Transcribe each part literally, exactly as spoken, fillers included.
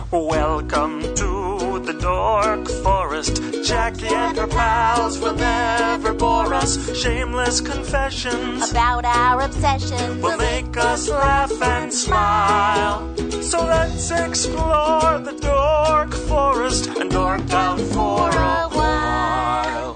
Welcome to the Dork Forest. Jackie and her pals will never bore us. Shameless confessions about our obsession will make us laugh and smile. So let's explore the Dork Forest and dork out for a while.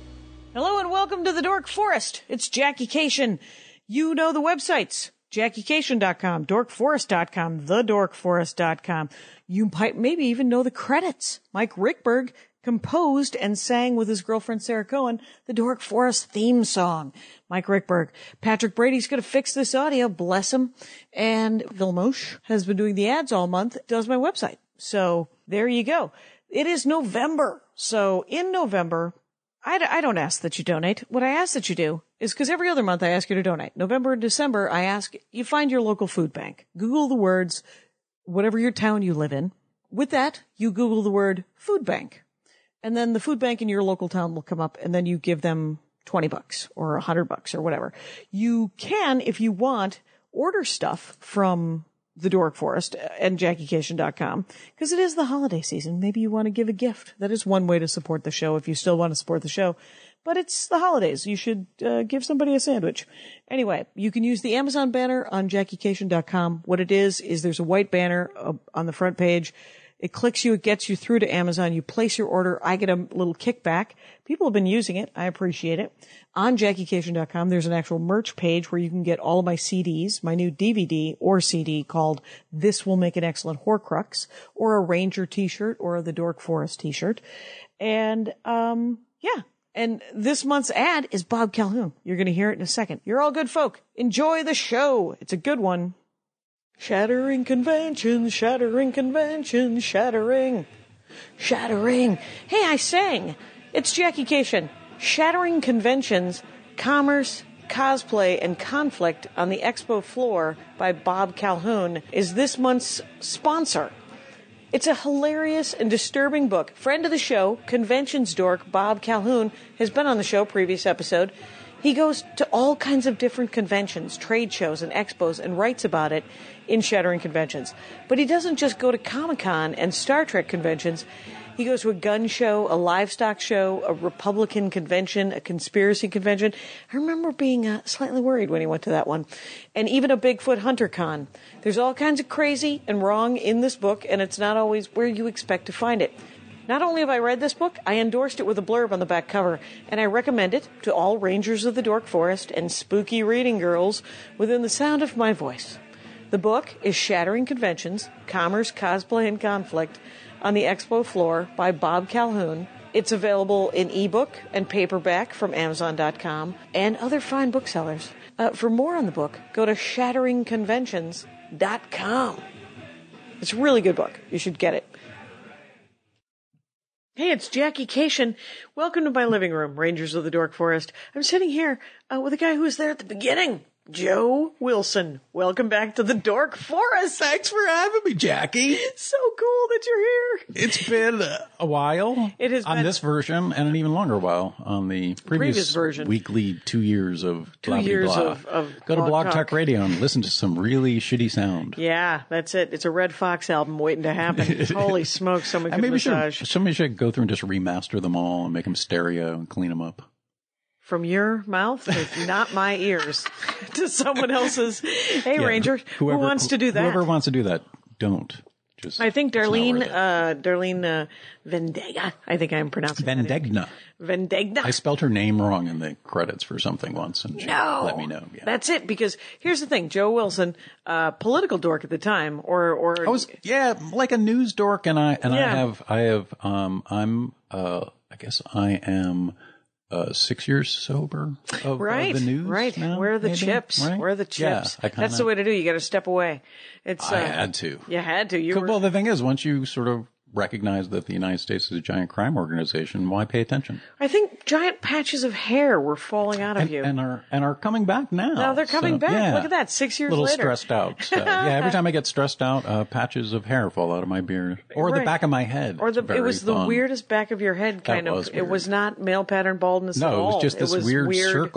Hello and welcome to the Dork Forest. It's Jackie Cation. You know the websites. Jackie Cation dot com, Dork Forest dot com, The Dork Forest dot com. You might maybe even know the credits. Mike Rickberg composed and sang with his girlfriend Sarah Cohen the Dork Forest theme song. Mike Rickberg. Patrick Brady's going to fix this audio, bless him. And Vilmos has been doing the ads all month, does my website. So there you go. It is November. So in November, I, d- I don't ask that you donate. What I ask that you do is, because every other month I ask you to donate. November and December, I ask you find your local food bank. Google the words, whatever your town you live in. With that, you Google the word food bank. And then the food bank in your local town will come up, and then you give them twenty bucks or a hundred bucks or whatever. You can, if you want, order stuff from the Dork Forest and Jackie Cation dot com, because it is the holiday season. Maybe you want to give a gift. That is one way to support the show if you still want to support the show. But it's the holidays. You should uh, give somebody a sandwich. Anyway, you can use the Amazon banner on Jackie Cation dot com. What it is, is there's a white banner uh, on the front page. It clicks you, it gets you through to Amazon. You place your order. I get a little kickback. People have been using it. I appreciate it. On Jackie Cation dot com, there's an actual merch page where you can get all of my C Ds, my new D V D or C D called This Will Make an Excellent Horcrux, or a Ranger t-shirt, or the Dork Forest t-shirt. And, um, yeah. And this month's ad is Bob Calhoun. You're going to hear it in a second. You're all good folk. Enjoy the show. It's a good one. Shattering conventions, shattering conventions, shattering, shattering. Hey, I sang. It's Jackie Cation. Shattering conventions, commerce, cosplay, and conflict on the expo floor by Bob Calhoun is this month's sponsor. It's a hilarious and disturbing book. Friend of the show, conventions dork Bob Calhoun, has been on the show, previous episode. He goes to all kinds of different conventions, trade shows, and expos, and writes about it in Shattering Conventions. But he doesn't just go to Comic-Con and Star Trek conventions. He goes to a gun show, a livestock show, a Republican convention, a conspiracy convention. I remember being uh, slightly worried when he went to that one. And even a Bigfoot Hunter Con. There's all kinds of crazy and wrong in this book, and it's not always where you expect to find it. Not only have I read this book, I endorsed it with a blurb on the back cover, and I recommend it to all Rangers of the Dork Forest and spooky reading girls within the sound of my voice. The book is Shattering Conventions, Commerce, Cosplay, and Conflict on the Expo Floor by Bob Calhoun. It's available in ebook and paperback from Amazon dot com and other fine booksellers. Uh, for more on the book, go to Shattering Conventions dot com. It's a really good book. You should get it. Hey, it's Jackie Cation. Welcome to my living room, Rangers of the Dork Forest. I'm sitting here uh, with a guy who was there at the beginning, Joe Wilson. Welcome back to the Dork Forest. Thanks for having me, Jackie. So cool that you're here. It's been a while It has on been this version, and an even longer while on the previous, previous version. Weekly two years of Two blah, years blah, blah. of, of Go to Blog Blog Talk. Talk Radio and listen to some really shitty sound. Yeah, that's it. It's a Red Fox album waiting to happen. Holy smokes, someone And could maybe massage. should, somebody should go through and just remaster them all and make them stereo and clean them up. From your mouth, it's not my ears, to someone else's. Hey, Yeah, Ranger, whoever, who wants to do that? Whoever wants to do that, don't. Just, I think it's not Darlene, worth it. uh, Darlene uh, Vendega, I think I'm pronouncing that. Vendegna. Vendegna. I spelled her name wrong in the credits for something once, and she No. let me know. Yeah. That's it, because here's the thing. Joe Wilson, uh, political dork at the time, or, or. I was, yeah, like a news dork, and I, and Yeah. I have, I have, um, I'm, uh, I guess I am, uh, six years sober of, Right, of the news. right. now, Where are the maybe? chips? Right? Where are the Yeah, chips? I kinda, That's the way to do. You got to step away. It's. Uh, I had to. You had to. You were. Well, the thing is, once you sort of recognize that the United States is a giant crime organization, why pay attention? I think giant patches of hair were falling out of And, you. and are and are coming back now. Now they're coming So, back. yeah. Look at that. Six years A little later. stressed out. So, yeah, every time I get stressed out, uh, patches of hair fall out of my beard or Right. the back of my head. Or the It's very it was the fun. weirdest back of your head kind That of. was It weird. was not male pattern baldness at No, it all. was just this weird, circle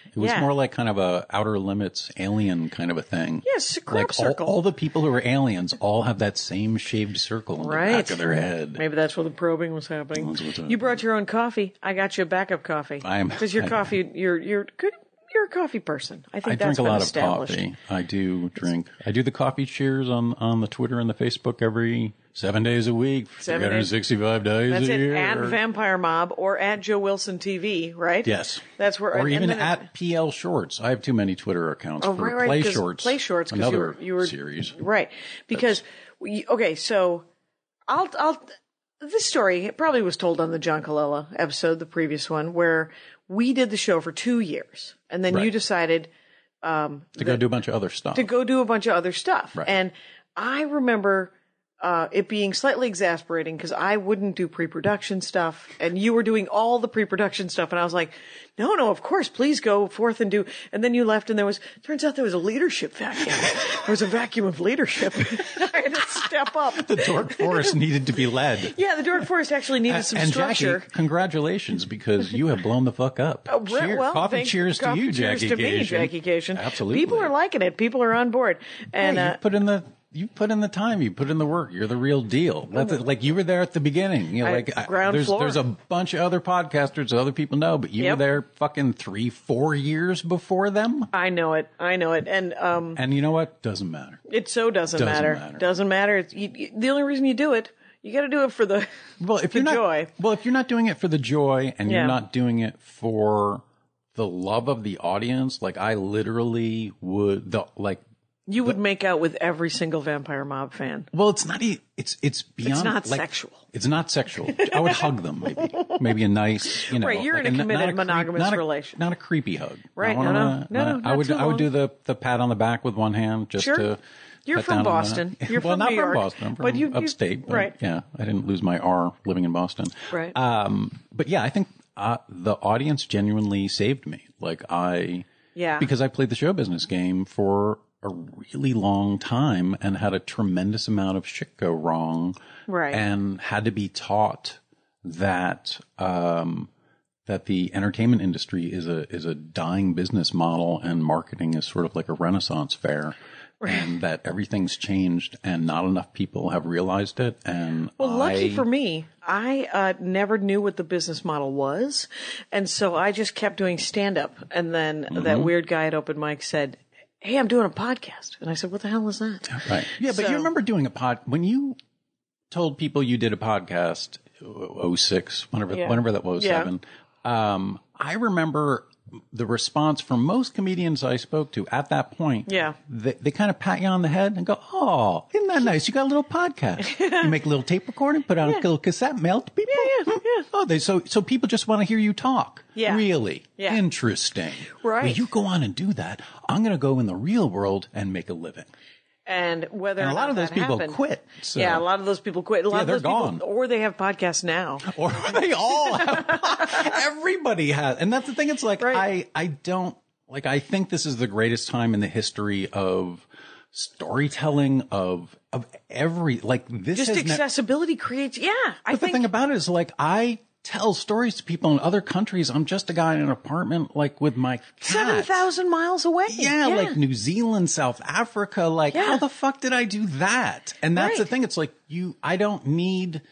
It was Yeah. more like kind of a Outer Limits alien kind of a thing. Yes, a crop like all, circle. all the people who are aliens all have that same shaved circle in Right. the back of their head. Maybe that's where the probing was happening. That's what's You brought your own coffee. I got you a backup coffee. I'm- because your I- coffee, you're you're good. You're a coffee person. I think I that's drink a been lot of established. coffee. I do drink. I do the coffee cheers on, on the Twitter and the Facebook every seven days a week, Seven three hundred sixty-five days That's a it. year. At Vampire Mob or at Joe Wilson T V, right? Yes. That's where. Or and even then it- at P L Shorts. I have too many Twitter accounts Oh, for right, right, Play 'cause Shorts. Play Shorts, because you another were, you were series. right. Because we, okay, so I'll I'll this story it probably was told on the John Colella episode, the previous one, where we did the show for two years, and then you Right. decided um, To go do a bunch of other stuff. to go do a bunch of other stuff, Right. and I remember. Uh, it being slightly exasperating because I wouldn't do pre-production stuff and you were doing all the pre-production stuff. And I was like, no, no, of course, please go forth and do. And then you left and there was, turns out there was a leadership vacuum. There was a vacuum of leadership. I had to step up. The Dork Forest needed to be led. Yeah, the Dork Forest actually needed some and structure. Jackie, congratulations, because you have blown the fuck up. Oh, re- Cheer- well, coffee thank- cheers to coffee you, cheers Jackie to me, Cation. Jackie Cation. Absolutely. People are liking it. People are on board. And Yeah, you uh, put in the you put in the time, you put in the work. You're the real deal. That's it. Like you were there at the beginning. You know, I- like I- ground there's floor. there's a bunch of other podcasters that other people know, but you Yep. were there fucking three, four years before them. I know it. I know it. And um, And you know what? Doesn't matter. it so doesn't, Doesn't matter. matter. Doesn't matter. It's, you, you, the only reason you do it, you got to do it for the Well, if the you're not, joy. well, if you're not doing it for the joy and Yeah. you're not doing it for the love of the audience, like I literally would, the like. You would make out with every single Vampire Mob fan. Well, it's not. e- It's it's beyond. not like, sexual. It's not sexual. I would hug them, maybe, maybe a nice, you know, Right, you're like in a not committed creep- monogamous not a, relation. not a creepy hug. Right, I wanna- no, no, no, not- no, I would not too I would long. do the the pat on the back with one hand just Sure. to. You're pat from down on the- Boston. You're well, from not New from York, Boston. I'm from but you- you- upstate. But right. Yeah, I didn't lose my R living in Boston. Right. Um, but yeah, I think uh, the audience genuinely saved me. Like I. Yeah. Because I played the show business game for a really long time and had a tremendous amount of shit go wrong. Right. And had to be taught that, um, that the entertainment industry is a, is a dying business model and marketing is sort of like a Renaissance fair. And that everything's changed and not enough people have realized it. And Well, lucky I- for me, I uh, never knew what the business model was. And so I just kept doing stand up. And then Mm-hmm. that weird guy at open mic said, hey, I'm doing a podcast. And I said, what the hell is that? Right. Yeah, but So- you remember doing a pod when you told people you did a podcast oh six, whenever Yeah. whenever that was Yeah. seven. Um, I remember the response from most comedians I spoke to at that point. Yeah. They, they kind of pat you on the head and go, "Oh, isn't that nice? You got a little podcast. You make a little tape recording, put on a little cassette, mail it to people. Yeah, yeah, yeah. Oh, they so so people just want to hear you talk. Yeah. Really Yeah. interesting. Right. Well, you go on and do that. I'm going to go in the real world and make a living." And whether And or a lot not of those that people happened- quit, so- Yeah, a lot of those people quit. A lot Yeah, of those they're people, gone. or they have podcasts now. Or they all have, everybody has. And that's the thing. It's like, Right. I, I don't, like, I think this is the greatest time in the history of storytelling of, of every, like this Just has ne- accessibility creates. Yeah, I But the think. thing about it is like, I tell stories to people in other countries. I'm just a guy in an apartment, like with my cat. Seven thousand miles away. Yeah, like New Zealand, South Africa. Like, Yeah. how the fuck did I do that? And that's the Right. thing. It's like you, I don't need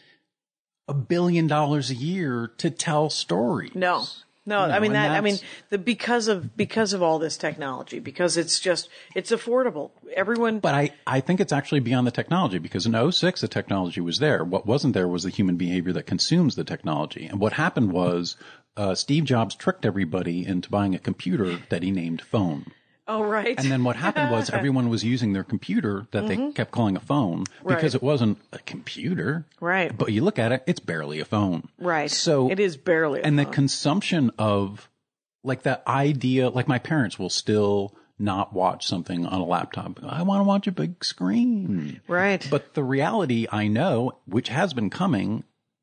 a billion dollars a year to tell stories. No, no. You know, I mean and that. I mean that's- the because of because of all this technology, because it's just it's affordable. Everyone. But I, I think it's actually beyond the technology, because in oh six, the technology was there. What wasn't there was the human behavior that consumes the technology. And what happened was, uh, Steve Jobs tricked everybody into buying a computer that he named phone. oh right. And then what happened was everyone was using their computer that they kept calling a phone because Right. it wasn't a computer. Right. But you look at it, it's barely a phone. Right. So it is barely. A and the phone. consumption of like that idea, like my parents will still not watch something on a laptop. I want to watch a big screen. right. But the reality I know, which has been coming,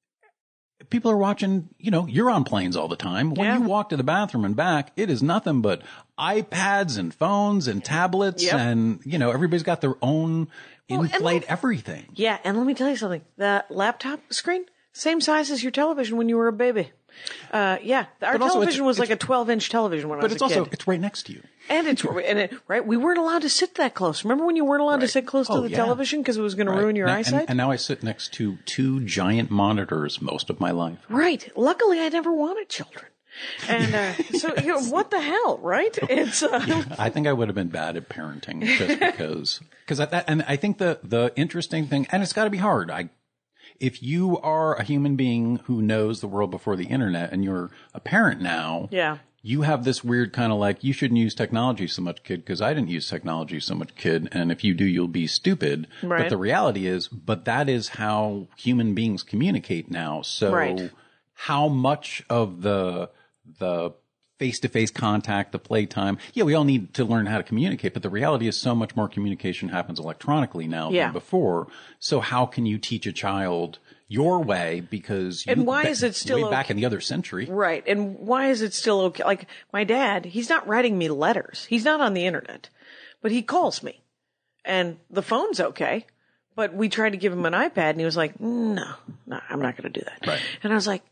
people are watching, you know, you're on planes all the time. When Yeah. you walk to the bathroom and back, it is nothing but iPads and phones and tablets Yep. and, you know, everybody's got their own Well, and in-flight like- everything. Yeah, and let me tell you something. The laptop screen, same size as your television when you were a baby. Uh, yeah, our But also television it's- was like it's- a twelve inch television when I But was it's a also kid. it's right next to you. And it's and it, right. We weren't allowed to sit that close. Remember when you weren't allowed to Right. sit close to Oh, the yeah. television because it was going to Right. ruin your Now- eyesight? And, and now I sit next to two giant monitors most of my life. Right. Luckily, I never wanted children. And uh, so, you know, what the hell, right? It's uh, I think I would have been bad at parenting just because, because that, and I think the, the interesting thing, and it's got to be hard. I, if you are a human being who knows the world before the internet and you're a parent now, yeah. you have this weird kind of like, you shouldn't use technology so much, kid, because I didn't use technology so much, kid. And if you do, you'll be stupid. Right. But the reality is, but that is how human beings communicate now. So Right. how much of the, the face-to-face contact, the playtime, yeah, we all need to learn how to communicate, but the reality is so much more communication happens electronically now Yeah. than before. So how can you teach a child your way? Because you, And why is it still way back okay- in the other century? Right. And why is it still okay? Like my dad, he's not writing me letters. He's not on the internet, but he calls me and the phone's okay. But we tried to give him an iPad and he was like, no, no, I'm not going to do that. Right. And I was like,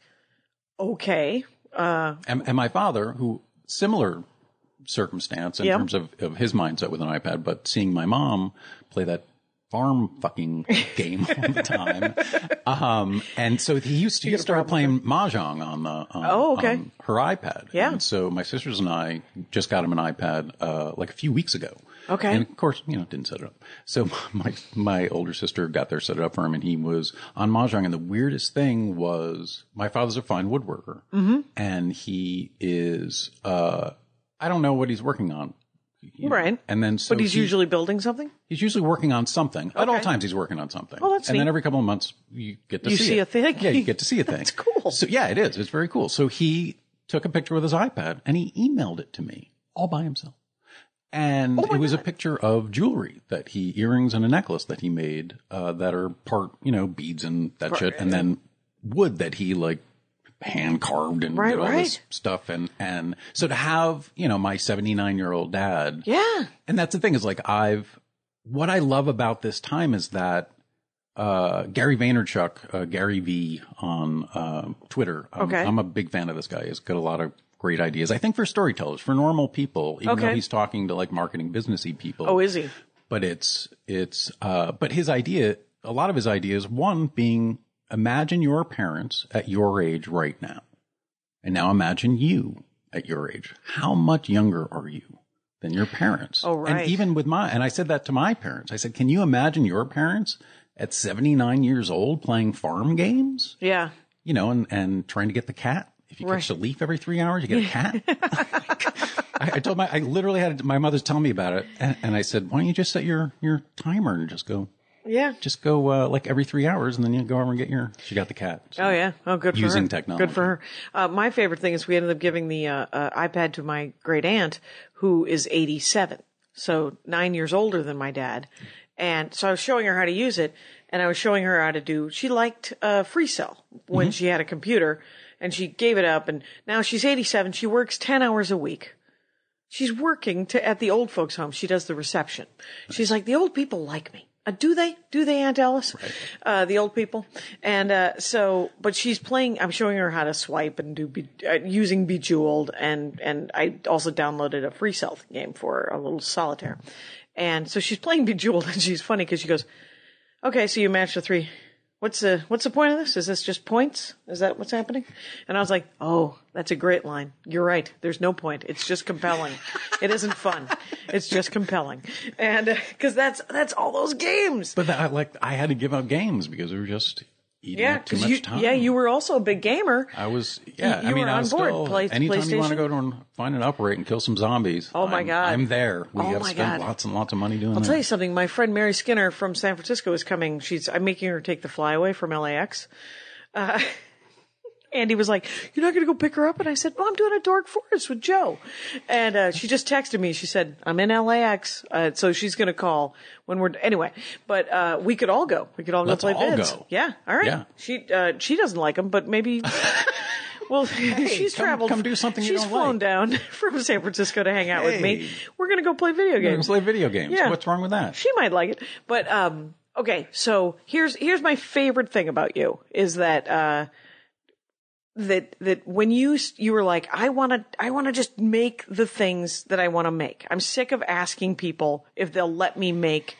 okay. Uh, And, and my father, who similar circumstance in Yep. terms of, of his mindset with an iPad, but seeing my mom play that farm fucking game all the time. Um, and so he used to, he started playing Mahjong on the, on, Oh, okay. on her iPad. Yeah. And so my sisters and I just got him an iPad, uh, like a few weeks ago. Okay. And of course, you know, didn't set it up. So my, my older sister got there, set it up for him, and he was on Mahjong. And the weirdest thing was my father's a fine woodworker. Mm-hmm. And he is, uh, I don't know what he's working on. You know. Right. And then so but he's he- usually building something. He's usually working on something. At all Okay. times, he's working on something. Oh, that's And then neat. every couple of months, you get to You see, see it. a thing? Yeah, you get to see a thing. That's cool. So yeah, it is. It's very cool. So he took a picture with his iPad and he emailed it to me all by himself. And Oh my it was God. a picture of jewelry that he, earrings and a necklace that he made, uh, that are part, you know, beads and that shit. And then wood that he like hand carved and Right, did all this right. stuff. And, and so to have, you know, my seventy-nine year old dad. Yeah. And that's the thing is like I've, what I love about this time is that, uh, Gary Vaynerchuk, uh, Gary V on, uh, Twitter. I'm, Okay. I'm a big fan of this guy. He's got a lot of great ideas. I think for storytellers, for normal people, even though Okay. he's talking to like marketing businessy people. Oh, is he? But it's, it's, uh, but his idea, a lot of his ideas, one being imagine your parents at your age right now. And now imagine you at your age. How much younger are you than your parents? Oh, right. And even with my, and I said that to my parents. I said, can you imagine your parents at seventy-nine years old playing farm games? Yeah. You know, and, and trying to get the cat. If you catch Right. a leaf every three hours, you get a cat. I, I told my, I literally had my mother's telling me about it. And, and I said, why don't you just set your, your timer and just go, Yeah. just go, uh, like every three hours and then you go over and get your, she got the cat. So- Oh yeah. Oh, good for her. Using technology. Good for her. Uh, my favorite thing is we ended up giving the uh, uh, iPad to my great aunt, who is eighty-seven, so nine years older than my dad. And so I was showing her how to use it, and I was showing her how to do. She liked uh, FreeCell when she had a computer, and she gave it up. And now she's eighty-seven. She works ten hours a week. She's working to at the old folks' home. She does the reception. She's like, the old people like me. Uh, do they? Do they, Aunt Alice? Right. Uh, the old people. And, uh, so, but she's playing, I'm showing her how to swipe and do, be, uh, using Bejeweled. And, and I also downloaded a free cell game for her, a little solitaire. And so she's playing Bejeweled and she's funny because she goes, okay, so you matched the three. What's the, what's the point of this? Is this just points? Is that what's happening? And I was like, oh, that's a great line. You're right. There's no point. It's just compelling. It isn't fun. It's just compelling. And, uh, cause that's, that's all those games. But that, like, I had to give up games because we were just eating Yeah. up too Cause much you, time. yeah, you were also a big gamer. I was, yeah. You I mean, were I on was board. still, Play- anytime you want to PlayStation? go to and find an upright and kill some zombies. Oh, my I'm, God. I'm there. We Oh, have my spent God. lots and lots of money doing I'll that. tell you something. My friend Mary Skinner from San Francisco is coming. She's, I'm making her take the flyaway from L A X. Uh, Andy was like, you're not going to go pick her up? And I said, well, I'm doing a Dork Forest with Joe. And, uh, she just texted me. She said, I'm in L A X. Uh, so she's going to call when we're, anyway, but, uh, we could all go. We could all Let's go play all vids. go. Yeah. All right. Yeah. She, uh, she doesn't like them, but maybe, well, she's come- traveled. come do something you She's don't flown like. down from San Francisco to hang out with me. Hey. We're going to go play video We're gonna games. play video games. Yeah. What's wrong with that? She might like it. But, um, okay, so here's, here's my favorite thing about you is that, uh, that that when you you were like, I want to I want to just make the things that I want to make. I'm sick of asking people if they'll let me make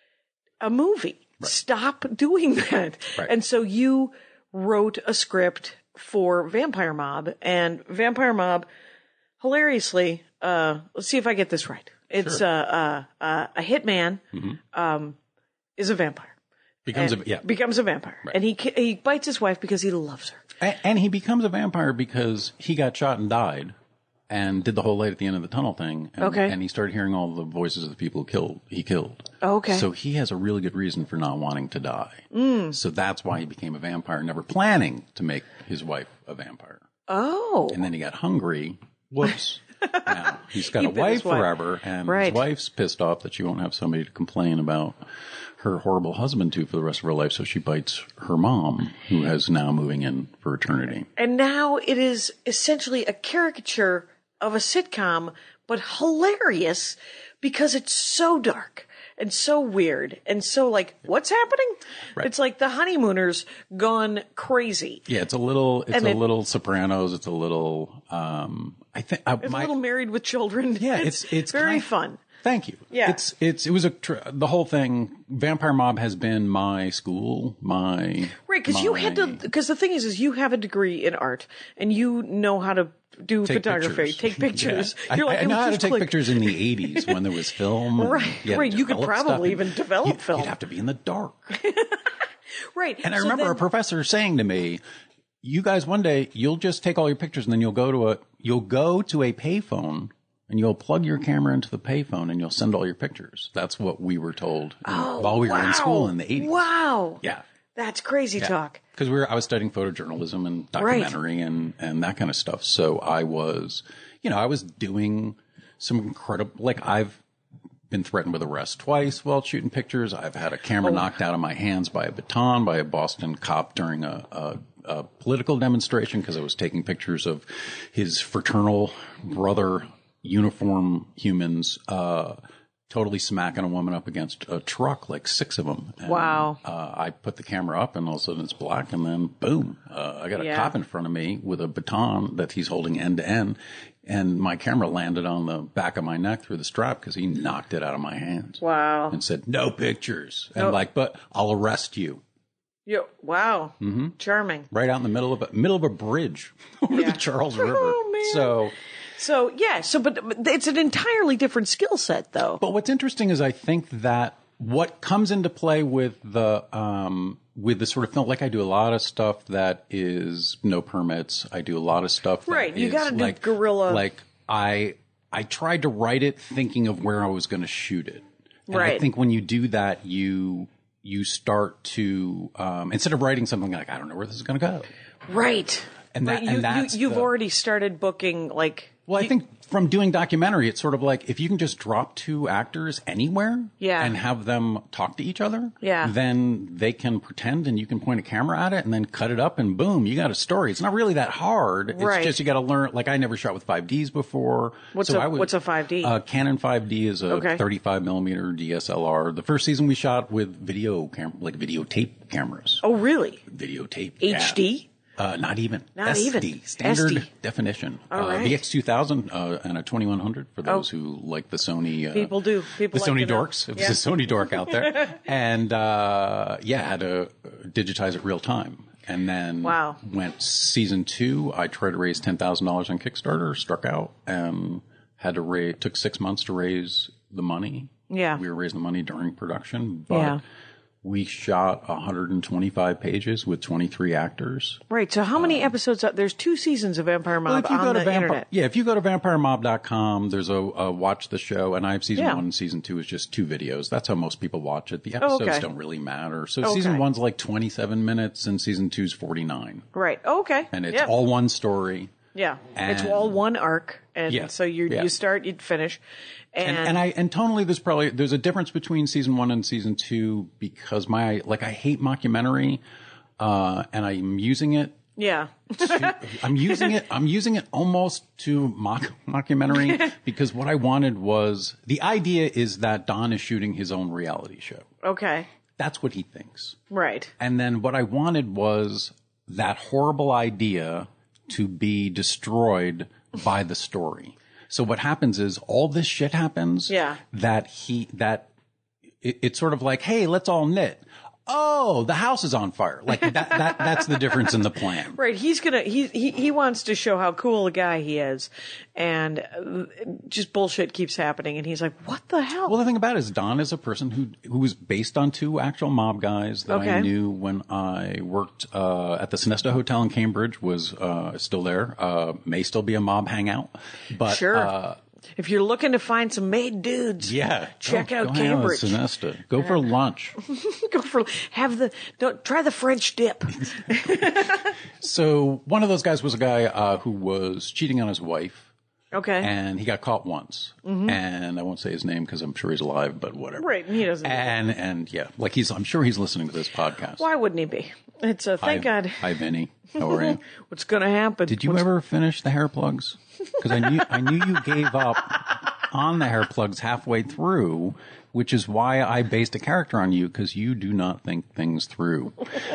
a movie. Right. Stop doing that. Right. And so you wrote a script for Vampire Mob, and Vampire Mob, hilariously, uh, let's see if I get this right. It's sure. uh, uh, uh, a hitman mm-hmm. um, is a vampire. Becomes a yeah. becomes a vampire, right. and he he bites his wife because he loves her. And, and he becomes a vampire because he got shot and died, and did the whole light at the end of the tunnel thing. And, okay. And he started hearing all the voices of the people who killed he killed. Okay. So he has a really good reason for not wanting to die. Mm. So that's why he became a vampire, never planning to make his wife a vampire. Oh. And then he got hungry. Whoops. Now he's got He a bit wife his wife. forever, and Right. his wife's pissed off that she won't have somebody to complain about her horrible husband to for the rest of her life, so she bites her mom, who is now moving in for eternity. And now it is essentially a caricature of a sitcom, but hilarious because it's so dark and so weird and so like, what's happening? Right. It's like the honeymooners gone crazy. Yeah, it's a little, it's And a it- little Sopranos. It's a little, um, I think, uh, It's my, a little Married with Children. yeah, it's, it's very kind- fun. Thank you. Yeah. It's, it's, it was a, tr- the whole thing, Vampire Mob has been my school, my. Right, because you my- had to, because the thing is, is you have a degree in art and you know how to do Take photography, pictures. take pictures. Yeah. You're I, like, I know "It was how to just take click." pictures in the eighties when there was film. and Right, you had to right. You could develop stuff, probably and even develop you'd, film. You'd have to be in the dark. Right. And I So remember then- a professor saying to me, you guys, one day you'll just take all your pictures and then you'll go to a, you'll go to a payphone and you'll plug your camera into the payphone and you'll send all your pictures. That's what we were told Oh, while we were wow. in school in the eighties. Wow. Yeah. That's crazy talk. Because we were, I was studying photojournalism and documentary and, and that kind of stuff. So I was, you know, I was doing some incredible, like I've been threatened with arrest twice while shooting pictures. I've had a camera Oh. knocked out of my hands by a baton by a Boston cop during a, a, a political demonstration because I was taking pictures of his fraternal brother uniform humans, uh, totally smacking a woman up against a truck, like six of them. And, Wow. Uh, I put the camera up and all of a sudden it's black and then boom, uh, I got a Yeah. cop in front of me with a baton that he's holding end to end. And my camera landed on the back of my neck through the strap because he knocked it out of my hands. Wow. And said, no pictures. And No. like, but I'll arrest you. Yo, wow. Mm-hmm. Charming. Right out in the middle of a, middle of a bridge over Yeah. the Charles River. Oh, man. So, So, yeah. So, but, but it's an entirely different skill set, though. but what's interesting is I think that what comes into play with the, um, with the sort of film, like I do a lot of stuff that is no permits. I do a lot of stuff that Right, you is gotta do like, guerrilla. Like I, I tried to write it thinking of where I was going to shoot it. And I Right. think when you do that, you, you start to, um, instead of writing something like, I don't know where this is going to go. Right. And that- right. and you, that's you, you've the- already started booking, like. Well, I you- think from doing documentary, it's sort of like if you can just drop two actors anywhere Yeah. and have them talk to each other, Yeah. then they can pretend and you can point a camera at it and then cut it up and boom, you got a story. It's not really that hard. It's Right. just you got to learn. Like I never shot with five Ds before. What's so a- I would- what's a five D? Uh, Canon five D is a Okay. thirty-five millimeter D S L R. The first season we shot with video cam, like videotape cameras. Oh, really? Videotape. yeah. H D? Uh, not even. Not S D, even. Standard S D. definition. All uh, right. V X two thousand uh, and a twenty-one hundred for those Oh. who like the Sony. Uh, People do. People the like Sony to know. dorks. If Yeah. there's a Sony dork out there. And uh, yeah, had to digitize it real time. And then Wow. went season two. I tried to raise ten thousand dollars on Kickstarter, struck out, and had to raise. Took six months to raise the money. Yeah. We were raising the money during production, but. Yeah. We shot one hundred twenty-five pages with twenty-three actors. Right. So, how many episodes? Are, there's two seasons of Vampire Mob Well, if you on go to the Vampire, internet. yeah, if you go to vampire mob dot com, there's a, a watch the show, and I have season Yeah. one and season two is just two videos. That's how most people watch it. The episodes okay. don't really matter. So Okay. season one's like twenty-seven minutes, and season two's forty-nine, Right. Oh, okay. and it's yeah. all one story. Yeah. It's and- all one arc, and Yeah. so you Yeah. you start, you finish, and, And, and I and tonally, there's probably there's a difference between season one and season two because my like I hate mockumentary, uh, and I'm using it. yeah. to, I'm using it. I'm using it almost to mock mockumentary because what I wanted was the idea is that Don is shooting his own reality show. Okay. That's what he thinks. Right. And then what I wanted was that horrible idea to be destroyed by the story. So what happens is all this shit happens Yeah. that he, that it, it's sort of like, hey, let's all knit. Oh, the house is on fire. Like that, that, that's the difference in the plan. Right. He's gonna, he, he, he wants to show how cool a guy he is. And uh, just bullshit keeps happening. And he's like, what the hell? Well, the thing about it is Don is a person who, who was based on two actual mob guys that Okay. I knew when I worked, uh, at the Sonesta Hotel in Cambridge, was, uh, still there, uh, may still be a mob hangout, but, Sure. uh, If you're looking to find some made dudes, yeah, check go, out go hang out with Cambridge. Sonesta. Go for lunch. Go for, have the, don't, try the French dip. So one of those guys was a guy, uh, who was cheating on his wife. Okay. And he got caught once, mm-hmm. and I won't say his name because I'm sure he's alive, but whatever. Right, he doesn't. And and yeah, like he's, I'm sure he's listening to this podcast. Why wouldn't he be? It's a, thank hi, God. Hi, Vinny. How are you? What's going to happen? Did you What's, ever finish the hair plugs? Because I knew I knew you gave up on the hair plugs halfway through, which is why I based a character on you, because you do not think things through.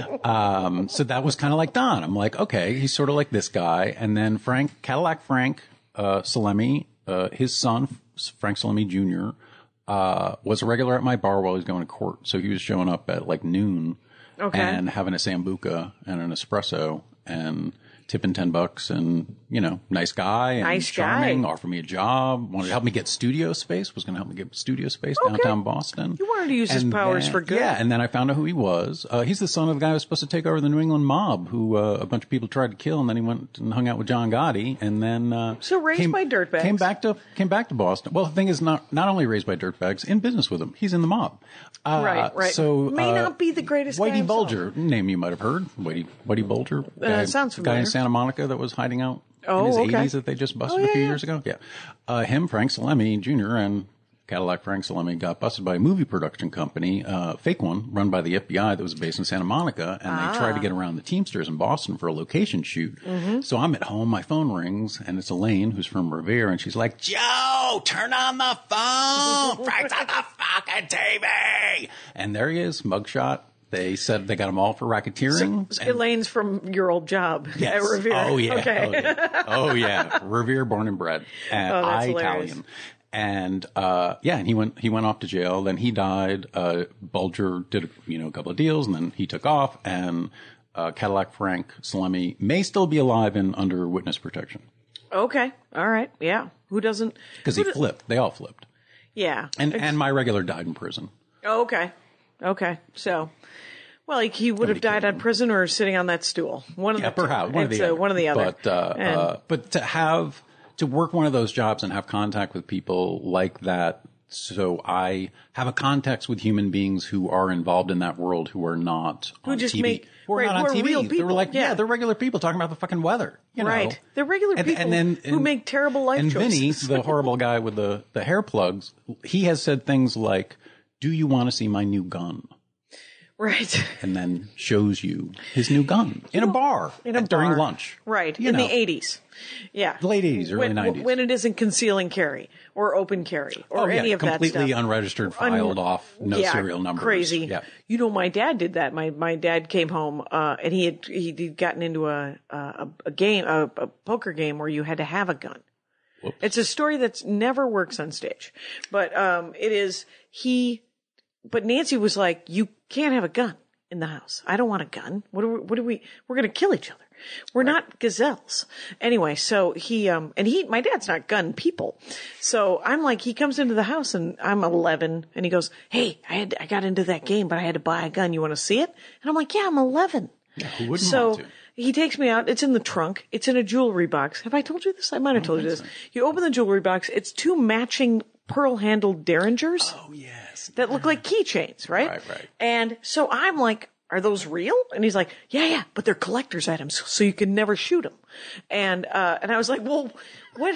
Um, so that was kind of like Don. I'm like, okay, he's sort of like this guy, and then Frank Cadillac Frank uh, Salemi. Uh, his son, Frank Salemi Junior, uh, was a regular at my bar while he was going to court. So he was showing up at like noon Okay. and having a Sambuca and an espresso and tipping ten bucks and, you know, nice guy and Nice charming, guy. offered me a job, wanted to help me get studio space, was going to help me get studio space Okay. downtown Boston. You wanted to use his And powers then- for good. Yeah, and then I found out who he was. Uh, he's the son of the guy who was supposed to take over the New England mob, who uh, a bunch of people tried to kill, and then he went and hung out with John Gotti, and then uh, So raised came, by dirtbags. Came back to came back to Boston. Well, the thing is, not not only raised by dirtbags, in business with him. He's in the mob. Uh, Right, right. So May uh, not be the greatest guy Whitey himself. Bulger, name you might have heard. Whitey Whitey Bulger, guy, sounds guy familiar. in Santa Monica that was hiding out Oh, in his okay. eighties that they just busted Oh, a few yeah, years ago. Yeah, uh, him, Frank Salemi Junior, and Cadillac Frank Salemi got busted by a movie production company, uh, fake one, run by the F B I that was based in Santa Monica, and Ah. they tried to get around the Teamsters in Boston for a location shoot. Mm-hmm. So I'm at home, my phone rings, and it's Elaine, who's from Revere, and she's like, Joe, turn on the phone! Frank's on the fucking T V! And there he is, mugshot. They said they got them all for racketeering. and- Elaine's from your old job Yes. at Revere. Oh yeah. Okay. Oh yeah. Oh, yeah. Revere, born and bred. And Oh, that's I hilarious. Italian. And uh yeah, and he went he went off to jail. Then he died. Uh Bulger did you know a couple of deals, and then he took off. And uh Cadillac Frank Salemi may still be alive and under witness protection Okay. All right. Yeah. Who doesn't? because he flipped. They all flipped. Yeah. And and my regular died in prison. Oh, okay. Okay. So, well, he, he would have died killed on prison or sitting on that stool. One of Yeah, the two. perhaps one of It's, the uh, other. one or the other. But uh, And- uh, but to have to work one of those jobs and have contact with people like that, so I have a context with human beings who are involved in that world who are not Who on just T V. make- who are right, not who on are T V. real They were people. like, yeah. Yeah. they're regular people talking about the fucking weather. You know? Right. They're regular And, people and then who and- make terrible life and choices. Vinny, the horrible guy with the the hair plugs, he has said things like, "Do you want to see my new gun?" Right. And then shows you his new gun in a bar In a during bar. lunch. Right. You in know. the eighties. Yeah. Late eighties, early when, nineties. When it isn't conceal and carry or open carry or Oh, yeah, any of that stuff. completely unregistered, filed off, no Yeah, serial numbers. Crazy. Yeah. You know, my dad did that. My my dad came home uh, and he had he'd gotten into a a, a game a, a poker game where you had to have a gun. Whoops. It's a story that's never works on stage, but um, it is he. But Nancy was like, "You can't have a gun in the house. I don't want a gun. What do we? What do we? We're going to kill each other. We're not gazelles." Anyway, so he um and he my dad's not gun people, so I'm like he comes into the house and I'm eleven and he goes, "Hey, I had I got into that game, but I had to buy a gun. You want to see it?" And I'm like, "Yeah, I'm eleven." Yeah, who wouldn't So want to? he takes me out. It's in the trunk. It's in a jewelry box. Have I told you this? I might have told you this. You open the jewelry box. It's two matching pearl-handled derringers Oh, yes. that look like keychains, right? Right, right. And so I'm like, are those real? And he's like, yeah, yeah, but they're collector's items, so you can never shoot them. And, uh, and I was like, well, what,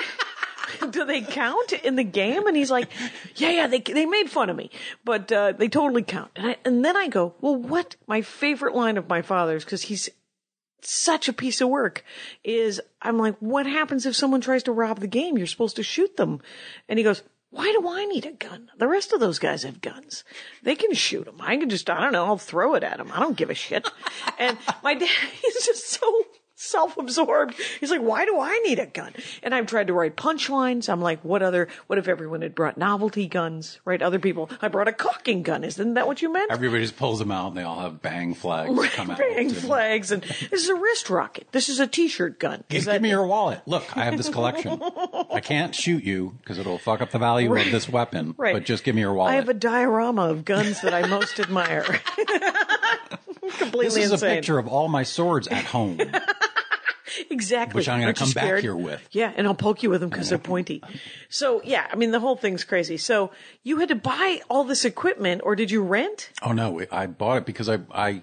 do they count in the game? And he's like, yeah, yeah, they, they made fun of me, but, uh, they totally count. And I, and then I go, well, what, my favorite line of my father's, cause he's such a piece of work, is I'm like, what happens if someone tries to rob the game? You're supposed to shoot them. And he goes, why do I need a gun? The rest of those guys have guns. They can shoot them. I can just, I don't know, I'll throw it at them. I don't give a shit. And my dad, he's just so self-absorbed. He's like, why do I need a gun? And I've tried to write punchlines. I'm like, what other, what if everyone had brought novelty guns, right? Other people, I brought a caulking gun. Isn't that what you meant? Everybody just pulls them out and they all have bang flags come out. Bang flags. And this is a wrist rocket. This is a t-shirt gun. Give, that, give me your wallet. Look, I have this collection. I can't shoot you because it'll fuck up the value of this weapon, right. but just give me your wallet. I have a diorama of guns that I most admire. Completely This is insane. a picture of all my swords at home. Exactly. Which I'm going Aren't to you come back scared? here with. Yeah, and I'll poke you with them because they're pointy. So, yeah, I mean, the whole thing's crazy. So, you had to buy all this equipment, or did you rent? Oh, no, I bought it because I, I,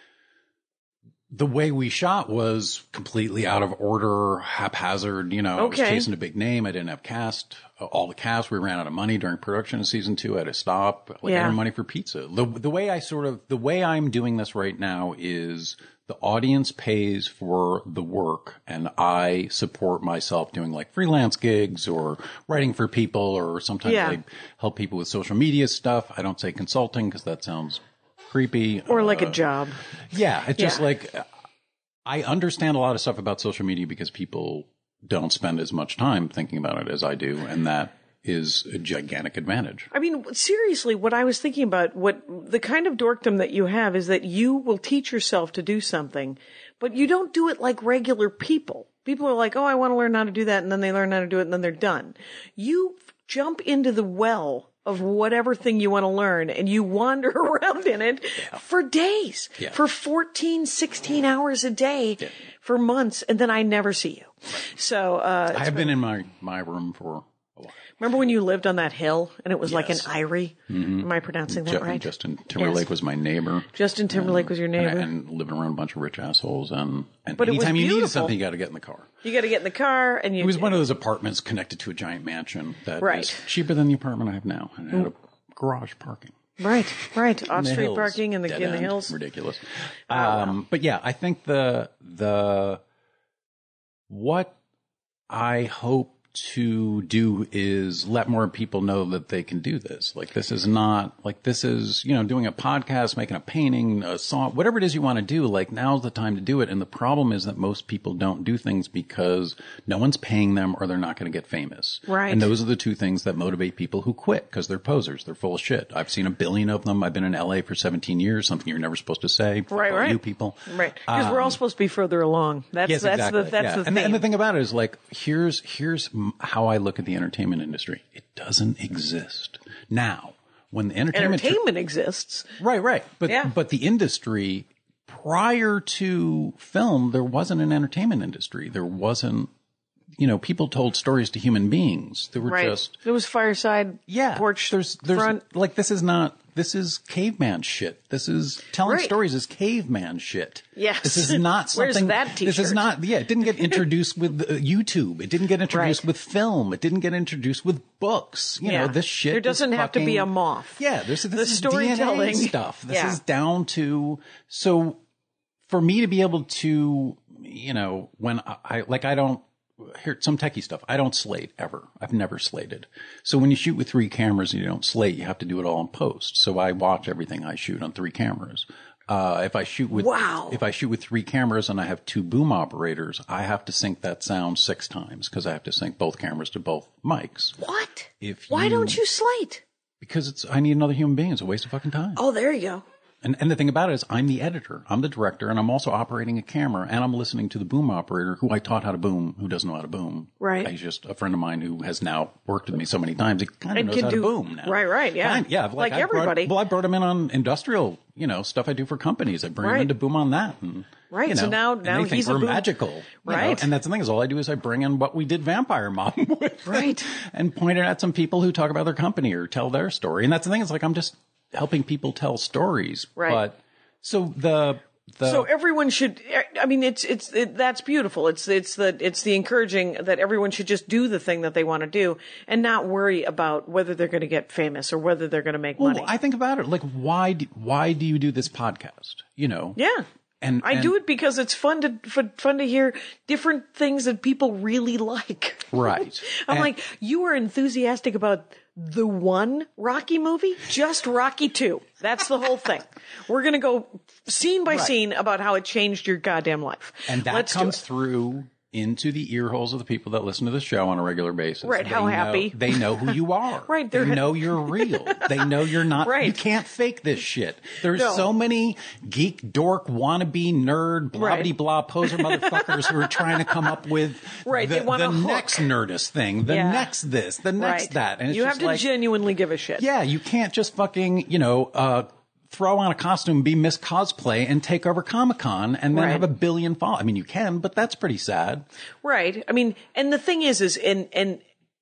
the way we shot was completely out of order, haphazard. You know, Okay. I was chasing a big name. I didn't have cast, all the cast. We ran out of money during production of season two. I had to stop. Like, Yeah. I had money for pizza. The, the way I sort of, the way I'm doing this right now is the audience pays for the work and I support myself doing like freelance gigs or writing for people, or sometimes Yeah. I help people with social media stuff. I don't say consulting because that sounds creepy. Or like Uh, a job? Yeah, it's just Yeah. like I understand a lot of stuff about social media because people don't spend as much time thinking about it as I do, and that is a gigantic advantage. I mean, seriously, what I was thinking about, what the kind of dorkdom that you have is that you will teach yourself to do something, but you don't do it like regular people. People are like, oh, I want to learn how to do that, and then they learn how to do it, and then they're done. You jump into the well of whatever thing you want to learn, and you wander around in it yeah. for days, yeah. for fourteen, sixteen hours a day, yeah. for months, and then I never see you. So uh, I have been in my, my room for a while. Remember when you lived on that hill and it was Yes. like an eyrie? Mm-hmm. Am I pronouncing that Je- right? Justin Timberlake Yes. was my neighbor. Justin Timberlake and, was your neighbor? And, and living around a bunch of rich assholes. And, and But it was anytime you needed beautiful. something, you got to get in the car. You got to get in the car and you. It was one of those apartments connected to a giant mansion that Right. was cheaper than the apartment I have now. And it had a garage parking. Right, right. In Off the street hills. parking in the Dead in the end. hills. Ridiculous. Oh, um, wow. But yeah, I think the the what I hope to do is let more people know that they can do this. Like, this is not like this is, you know, doing a podcast, making a painting, a song, whatever it is you want to do. Like, now's the time to do it. And the problem is that most people don't do things because no one's paying them or they're not going to get famous. Right. And those are the two things that motivate people who quit because they're posers. They're full of shit. I've seen a billion of them. I've been in L A for seventeen years, something you're never supposed to say. Fuck Right, all right. You people. Right. Because we're all supposed to be further along. That's Yes, that's exactly. the that's yeah. the and, thing. and the thing about it is, like, here's here's m- how I look at the entertainment industry. It doesn't exist now. When the entertainment Entertainment exists. right, right, but Yeah. but the industry prior to film, there wasn't an entertainment industry. There wasn't, you know, people told stories to human beings. There were Right. just It was fireside yeah. porch there's there's front. like this is not. This is caveman shit. This is telling Right. stories is caveman shit. Yes. This is not Where's something. that This is t-shirt? not. Yeah, it didn't get introduced with uh, YouTube. It didn't get introduced Right. with film. It didn't get introduced with books. You Yeah. know, this shit. There doesn't is have to be fucking- a moth. Yeah, this, this The is storytelling. D N A stuff. This Yeah. is down to so. For me to be able to, you know, when I, I like, I don't. Here, some techie stuff. I don't slate ever. I've never slated. So when you shoot with three cameras and you don't slate, you have to do it all in post. So I watch everything I shoot on three cameras. Uh, if I shoot with, Wow. if I shoot with three cameras and I have two boom operators, I have to sync that sound six times because I have to sync both cameras to both mics. What? If Why you- don't you slate? Because it's, I need another human being. It's a waste of fucking time. Oh, there you go. And, and the thing about it is I'm the editor, I'm the director, and I'm also operating a camera, and I'm listening to the boom operator who I taught how to boom, who doesn't know how to boom. Right. He's just a friend of mine who has now worked with me so many times, he kind of And knows can how do- to boom now. right, right, yeah. Kind- yeah. Like, Like I brought- everybody. well, I brought him in on industrial, you know, stuff I do for companies. I bring him Right. in to boom on that. And, Right, you know, so now- and now they think he's a we're boom- magical. you know, Right. And that's the thing is all I do is I bring in what we did Vampire Mom with. Right. And point it at some people who talk about their company or tell their story. And that's the thing is like I'm just helping people tell stories. Right. But so the the So everyone should. I mean, it's it's it, that's beautiful. It's it's the it's the encouraging that everyone should just do the thing that they want to do and not worry about whether they're going to get famous or whether they're going to make well, money. I think about it like why do, why do you do this podcast? You know. Yeah. And I and- do it because it's fun to fun, fun to hear different things that people really like. Right. I'm And- like, you are enthusiastic about the one Rocky movie, just Rocky two. That's the whole thing. We're going to go scene by Right. scene about how it changed your goddamn life. And that Let's do comes it. through into the ear holes of the people that listen to the show on a regular basis. Right, They how know- happy. They know who you are. Right, They they're- know you're real. They know you're not. Right. You can't fake this shit. There's No. so many geek, dork, wannabe, nerd, blah, Right. blah, poser motherfuckers who are trying to come up with Right, the, they want the a hook. next nerdist thing, the Yeah. next this, the next Right. that. And it's you just have to like, genuinely give a shit. yeah, you can't just fucking, you know, uh, throw on a costume, be Miss Cosplay, and take over Comic-Con, and then Right. have a billion followers. I mean, you can, but that's pretty sad. Right. I mean, and the thing is, is, and, and,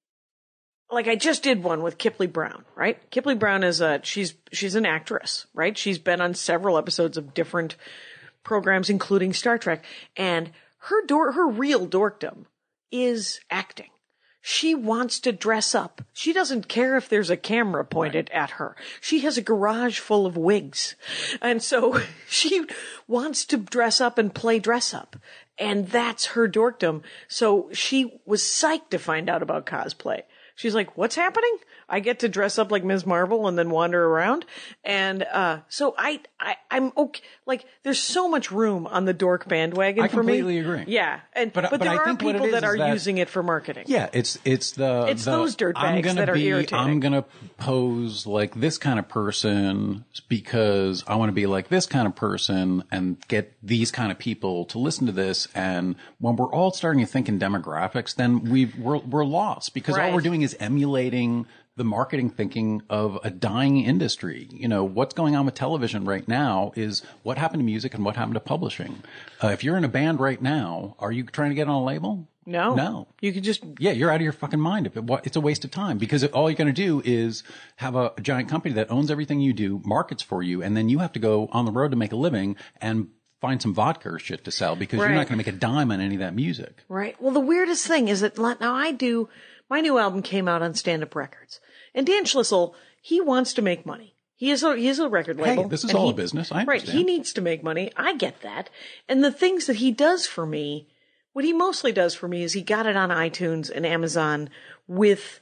like I just did one with Kipley Brown, right? Kipley Brown is a, she's, she's an actress, right? She's been on several episodes of different programs, including Star Trek. And her door, her real dorkdom is acting. She wants to dress up. She doesn't care if there's a camera pointed at her. She has a garage full of wigs. And so she wants to dress up and play dress up. And that's her dorkdom. So she was psyched to find out about cosplay. She's like, what's happening? I get to dress up like Miz Marvel and then wander around. And, uh, so I, I, I'm okay. Like, there's so much room on the dork bandwagon I for me. completely agree. Yeah. And, But- but, but there I are think what it people is that is are that- using it for marketing. Yeah, it's it's the It's the, those dirtbags I'm gonna that are be, irritating. I'm gonna pose like this kind of person because I want to be like this kind of person and get these kind of people to listen to this. And when we're all starting to think in demographics, then we've we're we're lost because all Right. we're doing is emulating the marketing thinking of a dying industry. You know, what's going on with television right now is what happened to music and what happened to publishing. Uh, if you're in a band right now, are you trying to get on a label? No. No. You could just, Yeah, you're out of your fucking mind. If it, wa- it's a waste of time because it, all you're going to do is have a, a giant company that owns everything you do, markets for you, and then you have to go on the road to make a living and find some vodka or shit to sell because you're Right. not going to make a dime on any of that music. right. Well, the weirdest thing is that like, now I do, my new album came out on Stand Up Records. And Dan Schlissel, he wants to make money. He is a, he is a record Hey, label. this is and all he- a business. I Right. understand. He needs to make money. I get that. And the things that he does for me, what he mostly does for me is he got it on iTunes and Amazon with,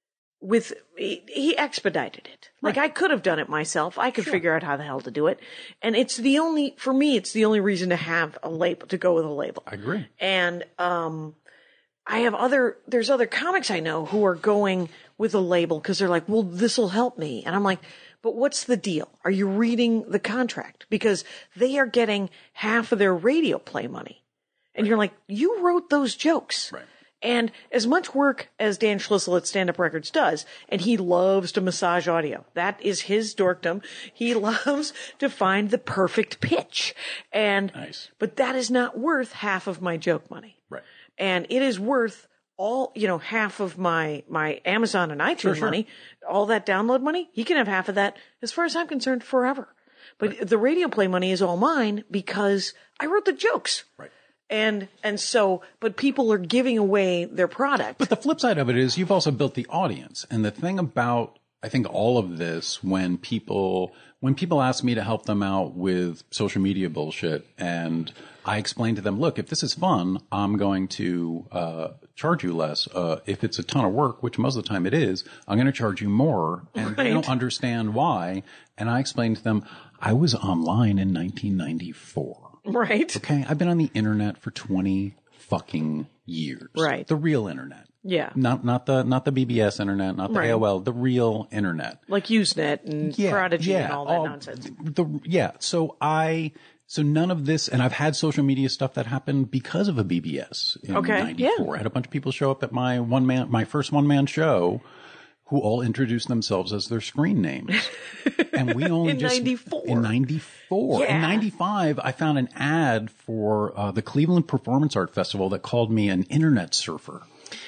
with, he, he expedited it. Like I could have done it myself. I could figure out how the hell to do it. And it's the only, for me, it's the only reason to have a label, to go with a label. I agree. And, um, I have other, there's other comics I know who are going with a label because they're like, well, this'll help me. And I'm like, but what's the deal? Are you reading the contract? Because they are getting half of their radio play money. And you're like, you wrote those jokes. Right. And as much work as Dan Schlissel at Stand Up Records does, and he loves to massage audio. That is his dorkdom. He loves to find the perfect pitch. And, Nice. but that is not worth half of my joke money. Right. And it is worth all, you know, half of my, my Amazon and iTunes Sure, sure. money, all that download money. He can have half of that, as far as I'm concerned, forever. But the radio play money is all mine because I wrote the jokes. Right. And, and so, but people are giving away their product. But the flip side of it is you've also built the audience. And the thing about, I think all of this, when people, when people ask me to help them out with social media bullshit and I explain to them, look, if this is fun, I'm going to, uh, charge you less. Uh, if it's a ton of work, which most of the time it is, I'm going to charge you more. And they Right. don't understand why. And I explain to them, I was online in nineteen ninety-four. Right. Okay, I've been on the internet for twenty fucking years. Right. The real internet. Yeah. Not not the not the B B S internet, not the Right. A O L, the real internet. Like Usenet and Prodigy and all that nonsense. The yeah. So I so none of this, and I've had social media stuff that happened because of a B B S in Okay, ninety-four. yeah. I had a bunch of people show up at my one man, my first one man show, who all introduced themselves as their screen names. And we only In just ninety-four. in ninety-four. Yeah. In ninety-five, I found an ad for uh, the Cleveland Performance Art Festival that called me an internet surfer.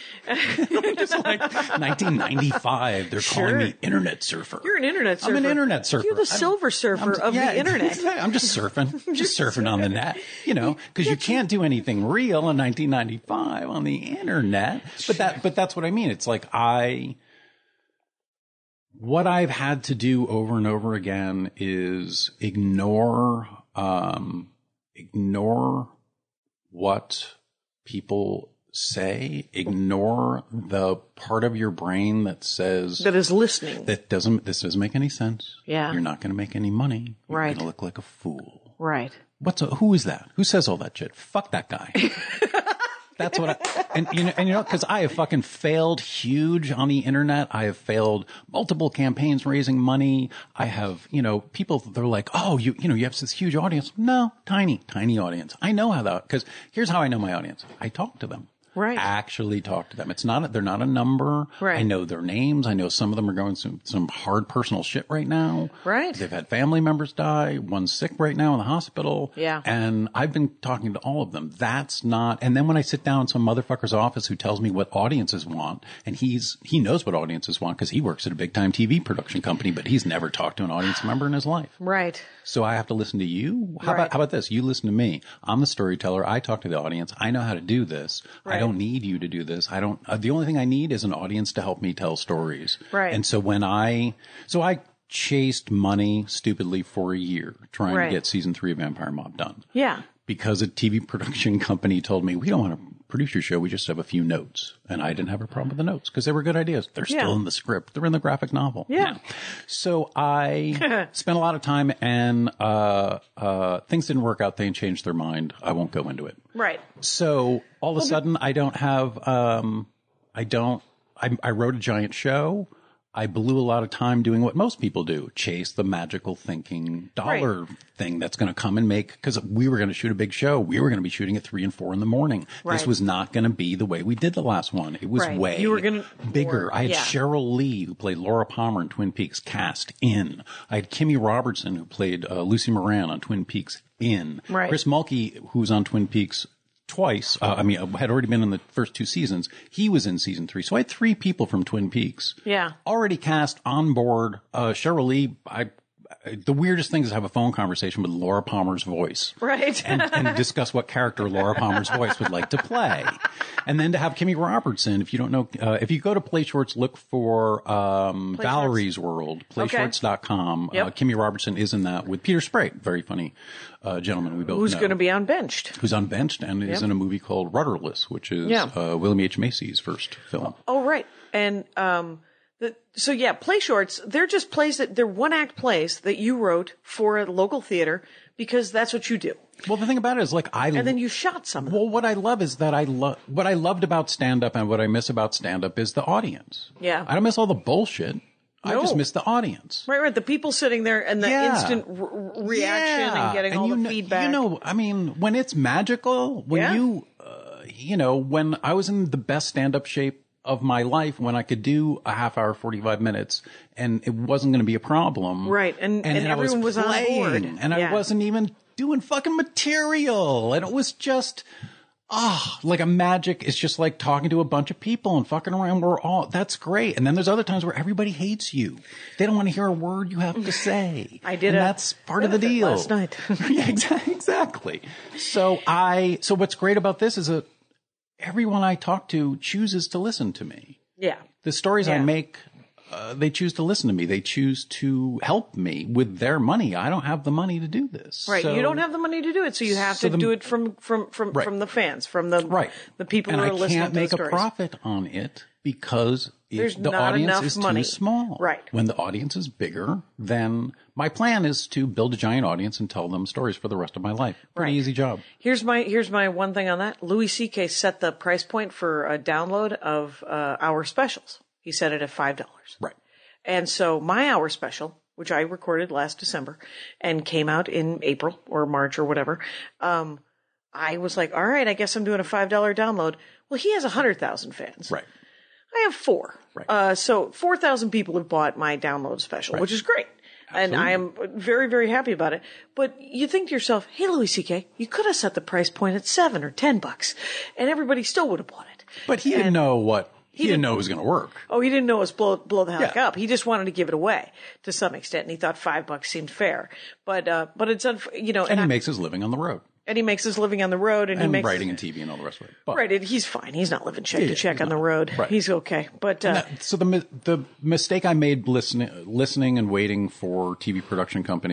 I'm just like nineteen ninety-five. They're Sure. calling me internet surfer. You're an internet surfer. I'm an internet surfer. You're the I'm- silver surfer I'm- of yeah, the internet. exactly. I'm just surfing. I'm just surfing on the net, you know, because you can't do anything real in nineteen ninety-five on the internet. But that, but that's what I mean. It's like I, what I've had to do over and over again is ignore, um, ignore what people say, ignore the part of your brain that says That is listening. that doesn't, this doesn't make any sense. Yeah. You're not going to make any money. You're Right. going to look like a fool. Right. What's a, who is that? Who says all that shit? Fuck that guy. That's what I, and you know, and you know, cause I have fucking failed huge on the internet. I have failed multiple campaigns raising money. I have, you know, people, they're like, oh, you, you know, you have this huge audience. No, tiny, tiny audience. I know how that, cause here's how I know my audience. I talk to them. Right. Actually talk to them. It's not, a, they're not a number. Right. I know their names. I know some of them are going through some hard personal shit right now. Right. They've had family members die. One's sick right now in the hospital. Yeah. And I've been talking to all of them. That's not, and then when I sit down in some motherfucker's office who tells me what audiences want, and he's, he knows what audiences want because he works at a big time T V production company, but he's never talked to an audience member in his life. Right. So I have to listen to you. How Right. about, how about this? You listen to me. I'm the storyteller. I talk to the audience. I know how to do this. Right. I don't need you to do this. I don't, uh, the only thing I need is an audience to help me tell stories. Right. And so when I, so I chased money stupidly for a year trying Right. to get season three of Vampire Mob done. Yeah. Because a T V production company told me, we don't want to produce your show. We just have a few notes. And I didn't have a problem with the notes because they were good ideas. They're still Yeah. in the script. They're in the graphic novel. Yeah. So I spent a lot of time and, uh, uh, things didn't work out. They changed their mind. I won't go into it. Right. So all of a sudden I don't have, um, I don't, I, I wrote a giant show. I blew a lot of time doing what most people do, chase the magical thinking dollar Right. thing that's going to come and make, because we were going to shoot a big show. We were going to be shooting at three and four in the morning. Right. This was not going to be the way we did the last one. It was Right. way You were gonna- bigger. more- I had yeah. Cheryl Lee, who played Laura Palmer in Twin Peaks, cast in. I had Kimmy Robertson, who played uh, Lucy Moran on Twin Peaks, in. Right. Chris Mulkey, who was on Twin Peaks twice, uh, I mean, had already been in the first two seasons. He was in season three. So I had three people from Twin Peaks. Yeah. Already cast on board. Uh, Cheryl Lee, I, the weirdest thing is to have a phone conversation with Laura Palmer's voice. Right. and, and discuss what character Laura Palmer's voice would like to play. And then to have Kimmy Robertson, if you don't know, uh, if you go to Play Shorts, look for, um, Play Valerie's World, play shorts dot com. Yep. Uh, Kimmy Robertson is in that with Peter Sprayt, very funny, uh, gentleman we both Who's know. going to be unbenched? Who's unbenched and is Yep. in a movie called Rudderless, which is, Yeah. uh, William H. Macy's first film. Oh, right. And, um, the, so yeah, play shorts, they're just plays that, they're one act plays that you wrote for a local theater because that's what you do. Well, the thing about it is like I, And then you shot some of them. well, what I love is that I love, what I loved about stand up and what I miss about stand up is the audience. Yeah. I don't miss all the bullshit. I No. just miss the audience. Right, right. The people sitting there and the Yeah. instant r- reaction Yeah. and getting all you the know, feedback. You know, I mean, when it's magical, when Yeah. you, uh, you know, when I was in the best stand-up shape of my life, when I could do a half hour, forty-five minutes, and it wasn't going to be a problem. Right, and- and I everyone was on playing, board. and Yeah. I wasn't even doing fucking material, and it was just, ah, like a magic. It's just like talking to a bunch of people and fucking around. We're all, that's great. And then there's other times where everybody hates you. They don't want to hear a word you have to say. I did and a that's part of the benefit deal. last night. Yeah, exactly. Exactly. So I, so what's great about this is that everyone I talk to chooses to listen to me. Yeah. The stories I Yeah. make, uh, they choose to listen to me. They choose to help me with their money. I don't have the money to do this. Right. So- You don't have the money to do it, so you have So to the- do it from, from, from, Right. from the fans, from the, Right. the people and who are I listening can't to make the a stories. profit on it because it- There's the not audience enough is money. too small. Right. When the audience is bigger, then my plan is to build a giant audience and tell them stories for the rest of my life. Pretty Right. easy job. Here's my here's my one thing on that. Louis C K set the price point for a download of uh, our specials. He set it at five dollars. Right. And so my hour special, which I recorded last December and came out in April or March or whatever, um, I was like, all right, I guess I'm doing a five dollar download. Well, he has one hundred thousand fans. Right. I have four. Right. Uh, so four thousand people have bought my download special, Right. which is great. And I am very, very happy about it. But you think to yourself, hey, Louis C K, you could have set the price point at seven or ten bucks and everybody still would have bought it. But he didn't know what, he, didn't didn't- know it was going to work. Oh, he didn't know it was blow, blow the heck Yeah. up. He just wanted to give it away to some extent. And he thought five bucks seemed fair. But, uh, but it's, unf- you know, And he I- makes his living on the road. and he makes his living on the road and, he And makes, writing and T V and all the rest of it. But, right. And he's fine. He's not living check Yeah, to yeah, check he's on the not. road. Right. He's okay. But, uh, That- so the mi- the mistake I made listening listening and waiting for T V production company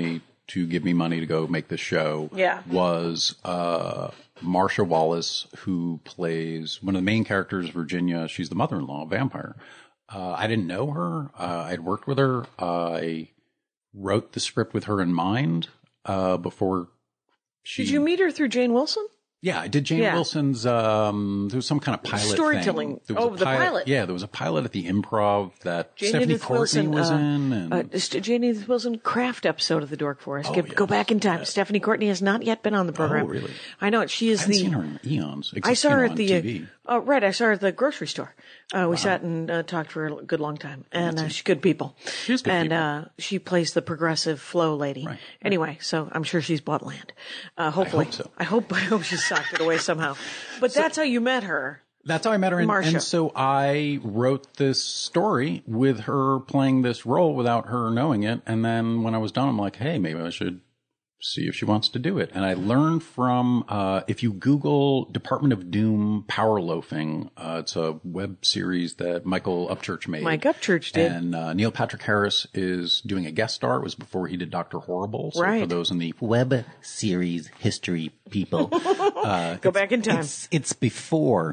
to give me money to go make this show Yeah. was uh, Marsha Wallace, who plays one of the main characters, Virginia. She's the mother-in-law, vampire. Uh, I didn't know her. Uh, I'd worked with her. Uh, I wrote the script with her in mind uh, before she... Did you meet her through Jane Wilson? Yeah, I did Jane Yeah. Wilson's, um, there was some kind of pilot Storytelling. thing. There was Oh, a the pilot. Yeah, there was a pilot at the Improv that Jane Stephanie Edith Courtney Wilson, was uh, in. And Uh, just Jane Edith Wilson craft episode of the Dork Forest. Oh, Go, go yes, back in time. yes. Stephanie Courtney has not yet been on the program. Oh, really? I know it. She is I haven't the. seen her in eons. Except, I saw you her know, at on the. T V. Uh, oh, right. I saw her at the grocery store. Uh, we sat and uh, talked for a good long time, and uh, she's good people. She is good and people. uh, she plays the progressive flow lady. Right, right. Anyway, so I'm sure she's bought land. Uh, hopefully, hope so. I hope. I hope she's socked it away somehow. But that's how you met her. That's how I met her. And, Marsha. and so I wrote this story with her playing this role without her knowing it. And then when I was done, I'm like, hey, maybe I should see if she wants to do it. And I learned from, uh, if you Google Department of Doom Power Loafing, uh, it's a web series that Michael Upchurch made. Mike Upchurch did. And uh, Neil Patrick Harris is doing a guest star. It was before he did Doctor Horrible. So Right. for those in the web series history people, uh, Go back in time. it's, it's before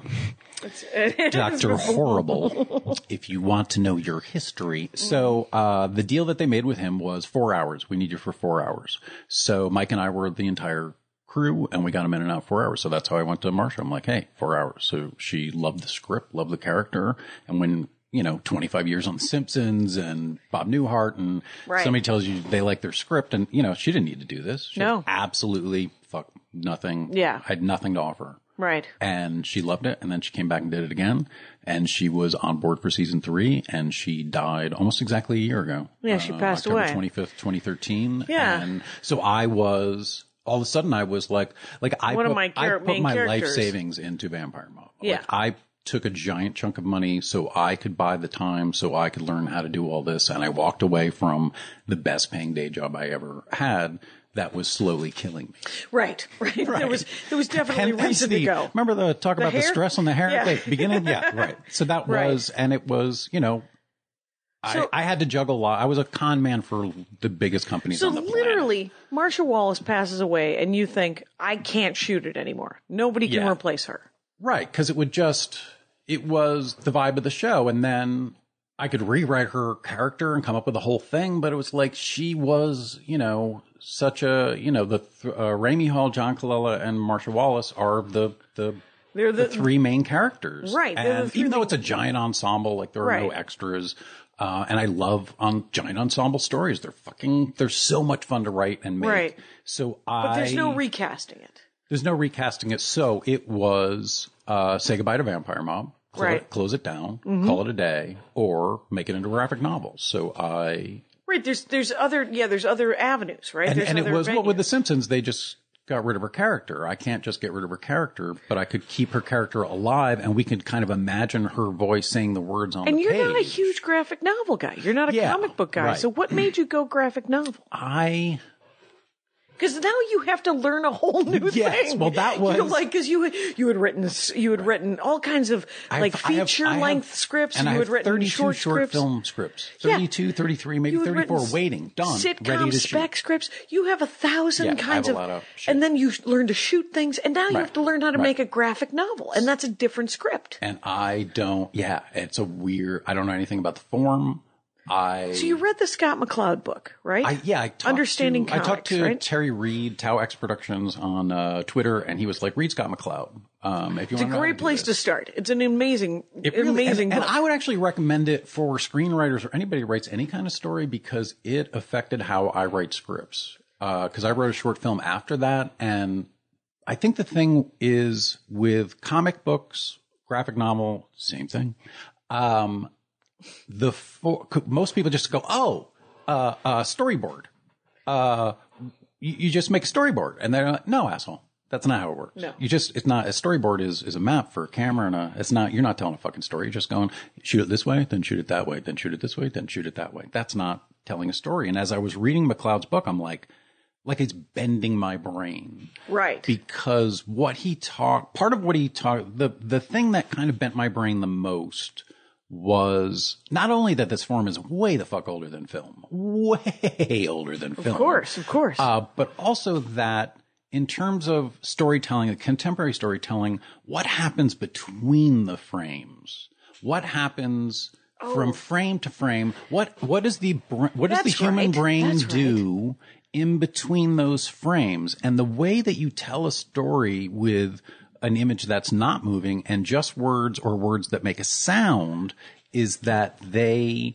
Doctor Horrible, if you want to know your history. So uh, the deal that they made with him was four hours. We need you for four hours. So Mike and I were the entire crew, and we got him in and out four hours. So that's how I went to Marsha. I'm like, hey, four hours. So she loved the script, loved the character. And when, you know, twenty-five years on The Simpsons and Bob Newhart, and Right. somebody tells you they like their script, and, you know, she didn't need to do this. She No. absolutely fuck nothing. Yeah. I had nothing to offer her. Right. And she loved it. And then she came back and did it again. And she was on board for season three. And she died almost exactly a year ago. Yeah, she passed October away. twenty-fifth, twenty thirteen. Yeah. And so I was, all of a sudden I was like, like I One of put, my char- I put main my life characters. savings into Vampire Mob. Yeah. Like I took a giant chunk of money so I could buy the time so I could learn how to do all this. And I walked away from the best paying day job I ever had. That was slowly killing me. Right. Right. There was there was definitely And hence reason the- to go. Remember the talk about the hair? stress on the hair Yeah. at the beginning? Yeah, right. So that Right. was, and it was, you know, So- I, I had to juggle a lot. I was a con man for the biggest companies So on the planet. literally, Marsha Wallace passes away, and you think, I can't shoot it anymore. Nobody can Yeah. replace her. Right, because it would just, it was the vibe of the show. And then I could rewrite her character and come up with the whole thing, but it was like she was, you know, such a, you know, the uh, Raimi Hall, John Colella, and Marsha Wallace are the, the, They're the, the three main characters. Right, they're the And three even though main- it's a giant ensemble, like there are no Right. extras. Uh, and I love on giant ensemble stories. They're fucking, they're so much fun to write and make. Right. So I, But there's no recasting it. there's no recasting it. So it was, uh, say goodbye to Vampire Mob. Close Right. It, close it down, call it a day, or make it into a graphic novel. So I, Right. There's there's other yeah. There's other avenues. Right. and, there's and it other was, well, with The venues. Simpsons, they just got rid of her character. I can't just get rid of her character, but I could keep her character alive, and we could kind of imagine her voice saying the words on And the you're page. not a huge graphic novel guy. You're not a Yeah, comic book guy. right. So what made you go graphic novel? I, Because now you have to learn a whole new Yes, thing. well, that you know, was- like because you you had written you had written all kinds of I've- like I have- feature I have- length scripts. and you I had have written thirty-two short, short scripts. film scripts. Yeah. thirty-two, thirty-three, maybe You had thirty-four, written waiting, done, sitcom ready to spec shoot. scripts. You have a thousand Yeah, I have kinds a of, lot of shit. and then you learn to shoot things, and now you Right. have to learn how to Right. make a graphic novel, and that's a different script. And I don't, yeah, it's a weird, I don't know anything about the form. I, So you read the Scott McCloud book, right? I, yeah, I talked Understanding to, Comics, I talked to right? Terry Reed, Tau X Productions on uh, Twitter, and he was like, read Scott McCloud. Um, if you It's a want to know how great to do place to this. start. It's an amazing, It really- amazing and, book. and I would actually recommend it for screenwriters or anybody who writes any kind of story because it affected how I write scripts. Because I wrote a short film after that, and I think the thing is with comic books, graphic novel, same thing. Um, the for, most people just go, oh, uh, uh, storyboard. Uh, you, you just make a storyboard, and they're like, no, asshole. That's not how it works. No. You just, it's not, a storyboard is, is a map for a camera and a, it's not, you're not telling a fucking story. You're just going, shoot it this way, then shoot it that way, then shoot it this way, then shoot it that way. That's not telling a story. And as I was reading McCloud's book, I'm like, like it's bending my brain. right. Because what he talked, part of what he talked, the, the thing that kind of bent my brain the most was not only that this form is way the fuck older than film, way older than film. Of course, of course. Uh, but also that in terms of storytelling, contemporary storytelling, what happens between the frames? What happens oh. from frame to frame? What what is the what does the human right. brain That's do right. in between those frames? And the way that you tell a story with an image that's not moving and just words or words that make a sound is that they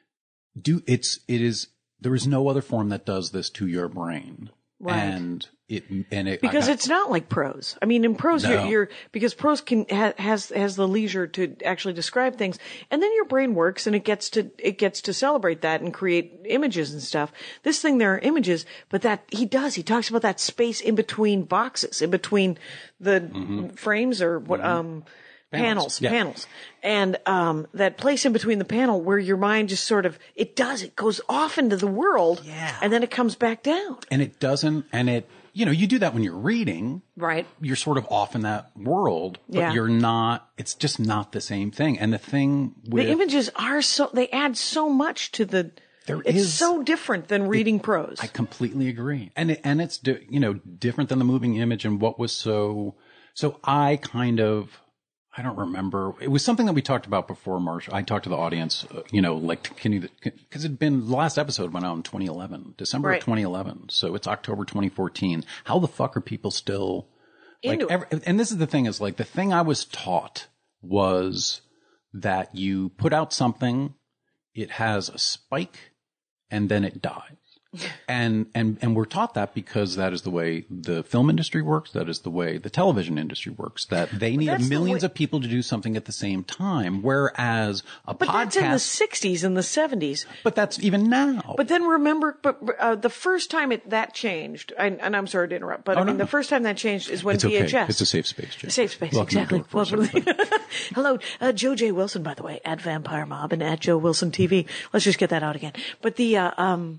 do it's it is there is no other form that does this to your brain. Right. And it and it because got, it's not like prose. I mean, in prose, No. you're, you're because prose can ha, has has the leisure to actually describe things, and then your brain works and it gets to it gets to celebrate that and create images and stuff. This thing, there are images, but that he does. He talks about that space in between boxes, in between the mm-hmm. frames or what. Mm-hmm. um Panels, panels, yeah. panels. And, um, that place in between the panel where your mind just sort of, it does, it goes off into the world. Yeah. And then it comes back down. And it doesn't, and it, you know, you do that when you're reading. Right. You're sort of off in that world, but Yeah. you're not, it's just not the same thing. And the thing with. The images are so, they add so much to the, There it's is- so different than reading it- prose. I completely agree. And it, and it's, di- you know, different than the moving image and what was so, so I kind of, I don't remember. It was something that we talked about before, Marshall. I talked to the audience, uh, you know, like, can you, because it'd been, the last episode went out in twenty eleven, December Right. of twenty eleven. So it's October twenty fourteen. How the fuck are people still, like, Into it. every, and this is the thing is like, the thing I was taught was that you put out something, it has a spike, and then it dies. And, and, and we're taught that because that is the way the film industry works. That is the way the television industry works, that they need that's the millions way- of people to do something at the same time. Whereas a but podcast, that's in the sixties and the seventies. but that's even now. But then remember, but uh, the first time it that changed, and, and I'm sorry to interrupt, but Oh, I mean no, no. the first time that changed is when it's V H S. okay. It's a safe space, Jay. Safe space, Welcome to exactly. Dork Force, Welcome to the- everybody. Hello, uh, Joe J. Wilson, by the way, at Vampire Mob and at Joe Wilson T V. Let's just get that out again. But the, uh, um,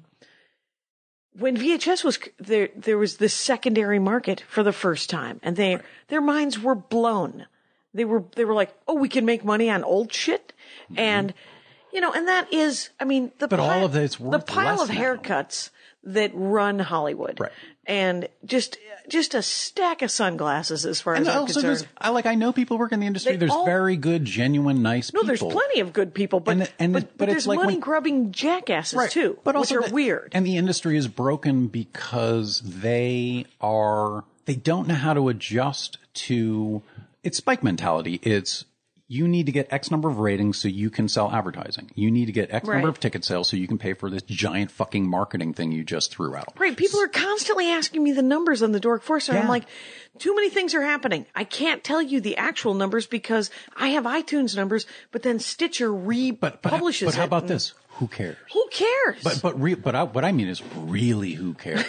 when V H S was there, there was this secondary market for the first time, and they their minds were blown. They were they were like, oh, we can make money on old shit, mm-hmm. and you know, and that is, I mean, the But pile, all of it's the worth pile less of now. haircuts that run Hollywood, Right. and just just a stack of sunglasses as far And as I'm also, concerned. there's, I like, I know people work in the industry. They There's all- very good, genuine, nice No, people. there's plenty of good people, but And- and but, it- but, but it's there's like when- money grubbing jackasses Right. too, but also which are the- weird. And the industry is broken because they are, they don't know how to adjust to, it's spike mentality. It's, you need to get X number of ratings so you can sell advertising. You need to get X Right. number of ticket sales so you can pay for this giant fucking marketing thing you just threw out. Right, people are constantly asking me the numbers on the Dork Force, and I'm Yeah. like, too many things are happening. I can't tell you the actual numbers because I have iTunes numbers, but then Stitcher But, but, republishes but how it, about and this? Who cares? Who cares? But but re, but I, what I mean is really who cares?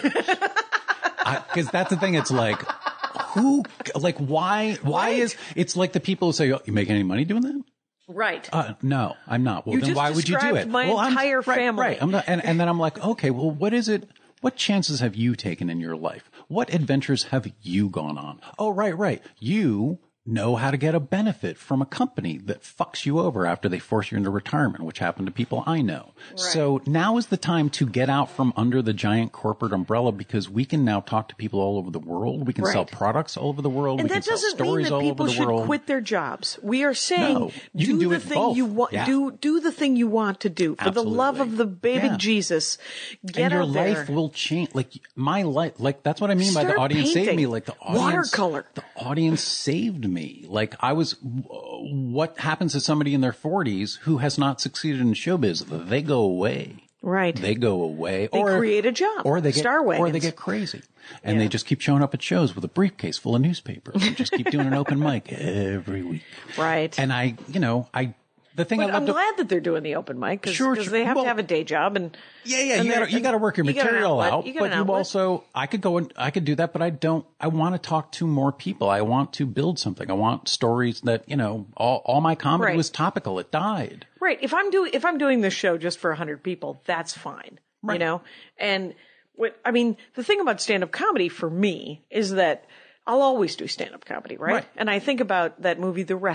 Because that's the thing. It's like who like why why Right. is it's like the people who say, oh, you make any money doing that? right. Uh, no, I'm not. Well, You then just why would you do described it? my well, I'm- entire right, family. Right. I'm not, and, and then I'm like, okay, well, what is it? What chances have you taken in your life? What adventures have you gone on? Oh, right, right. You know how to get a benefit from a company that fucks you over after they force you into retirement, which happened to people I know. So now is the time to get out from under the giant corporate umbrella because we can now talk to people all over the world. We can sell Right. products all over the world. And we that can sell doesn't mean stories that all people over the should world. quit their jobs. We are saying No, you do, can do the it thing both. you want. Yeah. Do do the thing you want to do for the love Absolutely. of the baby Yeah. Jesus. Get and your out there. life will change. Like my life, like that's what I mean by the Start audience saved painting. me. Like the audience, Watercolor. the audience saved me. Like I was, what happens to somebody in their forties who has not succeeded in showbiz? They go away. Right. They go away. They or create a job. Or they get, Star or they wagons. get crazy. And Yeah. they just keep showing up at shows with a briefcase full of newspapers and just keep doing an open mic every week. Right. And I, you know, I, the thing But I I'm love to, glad that they're doing the open mic because Sure, sure. they have Well- to have a day job and Yeah, yeah, and you they're- gotta, you gotta work your you got an material outlet. out, You got but an you outlet. also, I could go and, I could do that, but I don't, I want to talk to more people. I want to build something. I want stories that, you know, all, all my comedy Right. was topical. It died. Right. If I'm doing if I'm doing this show just for a hundred people, that's fine. You Right. know? And what I mean, the thing about stand up comedy for me is that I'll always do stand up comedy, right? Right. And I think about that movie The Wrestler.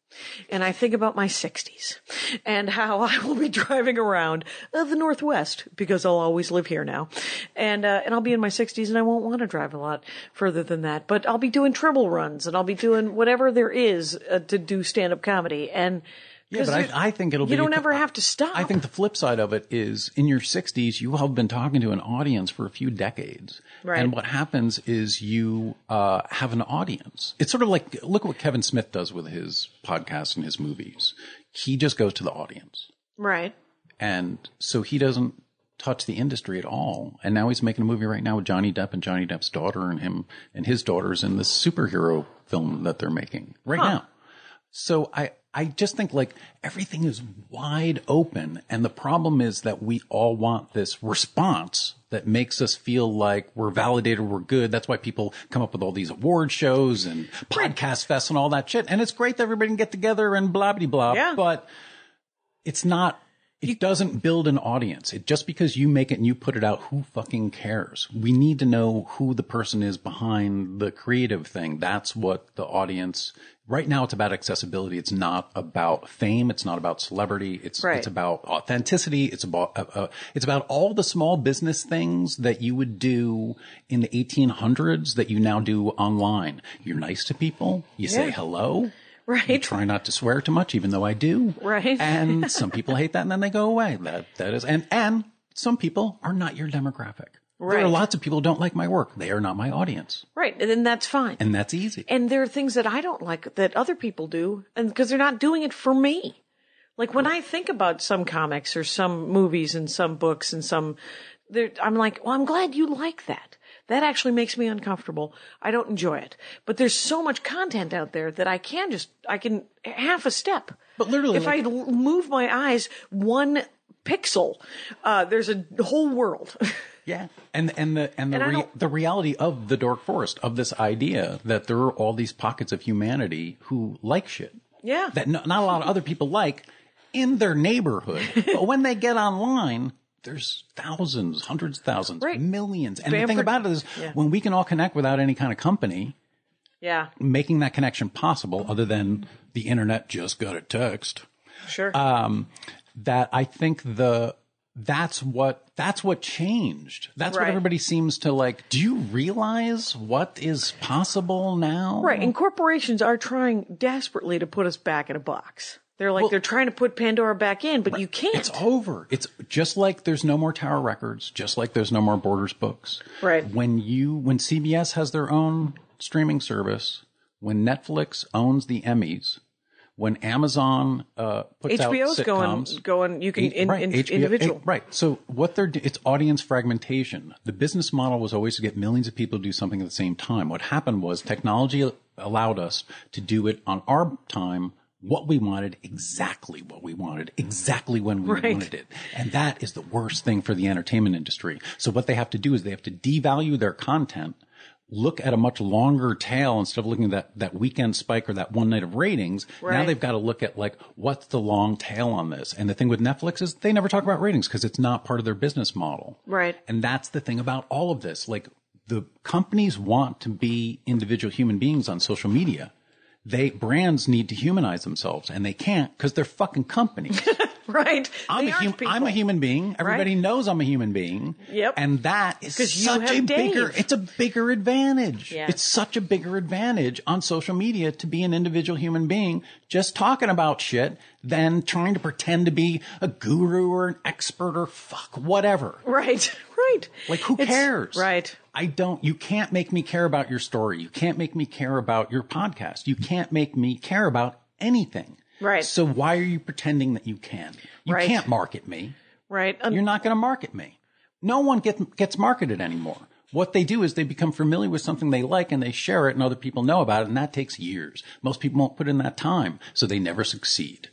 And I think about my sixties and how I will be driving around uh, the Northwest because I'll always live here now. And, uh, and I'll be in my sixties and I won't want to drive a lot further than that, but I'll be doing treble runs and I'll be doing whatever there is uh, to do stand-up comedy. And Yeah, but I, I think it'll be. You don't ever have to stop. I think the flip side of it is in your sixties, you have been talking to an audience for a few decades. Right. And what happens is you uh, have an audience. It's sort of like, look what Kevin Smith does with his podcasts and his movies. He just goes to the audience. Right. And so he doesn't touch the industry at all. And now he's making a movie right now with Johnny Depp and Johnny Depp's daughter and him and his daughters in this superhero film that they're making right Huh. now. So I, I just think like everything is wide open. And the problem is that we all want this response that makes us feel like we're validated, we're good. That's why people come up with all these award shows and podcast fests and all that shit. And it's great that everybody can get together and blah, blah, blah. Yeah. But it's not, it doesn't build an audience. It just because you make it and you put it out, who fucking cares? We need to know who the person is behind the creative thing. That's what the audience, right now it's about accessibility. It's not about fame. It's not about celebrity. It's, Right. it's about authenticity. It's about, uh, uh, it's about all the small business things that you would do in the eighteen hundreds that you now do online. You're nice to people. You say Yeah. hello. Right. You try not to swear too much, even though I do. Right. And some people hate that and then they go away. That, that is, and, and some people are not your demographic. There Right. are lots of people who don't like my work. They are not my audience. Right. And then that's fine. And that's easy. And there are things that I don't like that other people do, and because they're not doing it for me. Like when I think about some comics or some movies and some books and some, there- I'm like, well, I'm glad you like that. That actually makes me uncomfortable. I don't enjoy it. But there's so much content out there that I can just, I can half a step. But literally, if like- I l- move my eyes one pixel, uh, there's a whole world. Yeah. And, and the, and the, And I rea- don't- the reality of the Dork Forest, of this idea that there are all these pockets of humanity who like shit. Yeah. That no, not a lot of other people like in their neighborhood. But when they get online, there's thousands, hundreds of thousands, Right. millions. And the thing Bamford- about it is Yeah. when we can all connect without any kind of company, Yeah. making that connection possible other than the internet just got a text, Sure. um, that I think the, that's what, that's what changed. That's Right. what everybody seems to like. Do you realize what is possible now? Right, and corporations are trying desperately to put us back in a box. They're like, Well- they're trying to put Pandora back in, but you can't. It's over. It's just like there's no more Tower Records, just like there's no more Borders books. Right. When you, when C B S has their own streaming service, when Netflix owns the Emmys, when Amazon uh, puts H B O's out going, sitcoms, going, you can, H- in, right, in, H B O individual. eh, right. So what they're do- it's audience fragmentation. The business model was always to get millions of people to do something at the same time. What happened was technology allowed us to do it on our time, what we wanted, exactly what we wanted, exactly when we Right. wanted it. And that is the worst thing for the entertainment industry. So what they have to do is they have to devalue their content, look at a much longer tail instead of looking at that, that weekend spike or that one night of ratings. Now Right. they've got to look at like, what's the long tail on this? And the thing with Netflix is they never talk about ratings because it's not part of their business model. Right. And that's the thing about all of this. Like the companies want to be individual human beings on social media. They, brands need to humanize themselves and they can't because they're fucking companies. Right. I'm They a, aren't hum- people. I'm a human being. Everybody knows I'm a human being. Yep. And that is 'Cause you such have a bigger, Dave. it's a bigger advantage. Yeah. It's such a bigger advantage on social media to be an individual human being just talking about shit than trying to pretend to be a guru or an expert or fuck, whatever. Right. Right. Like, who It's- cares? Right. I don't, you can't make me care about your story. You can't make me care about your podcast. You can't make me care about anything. Right. So why are you pretending that you can? You Right. can't market me. Right. Um, You're not going to market me. No one get, gets marketed anymore. What they do is they become familiar with something they like and they share it and other people know about it. And that takes years. Most people won't put in that time. So they never succeed.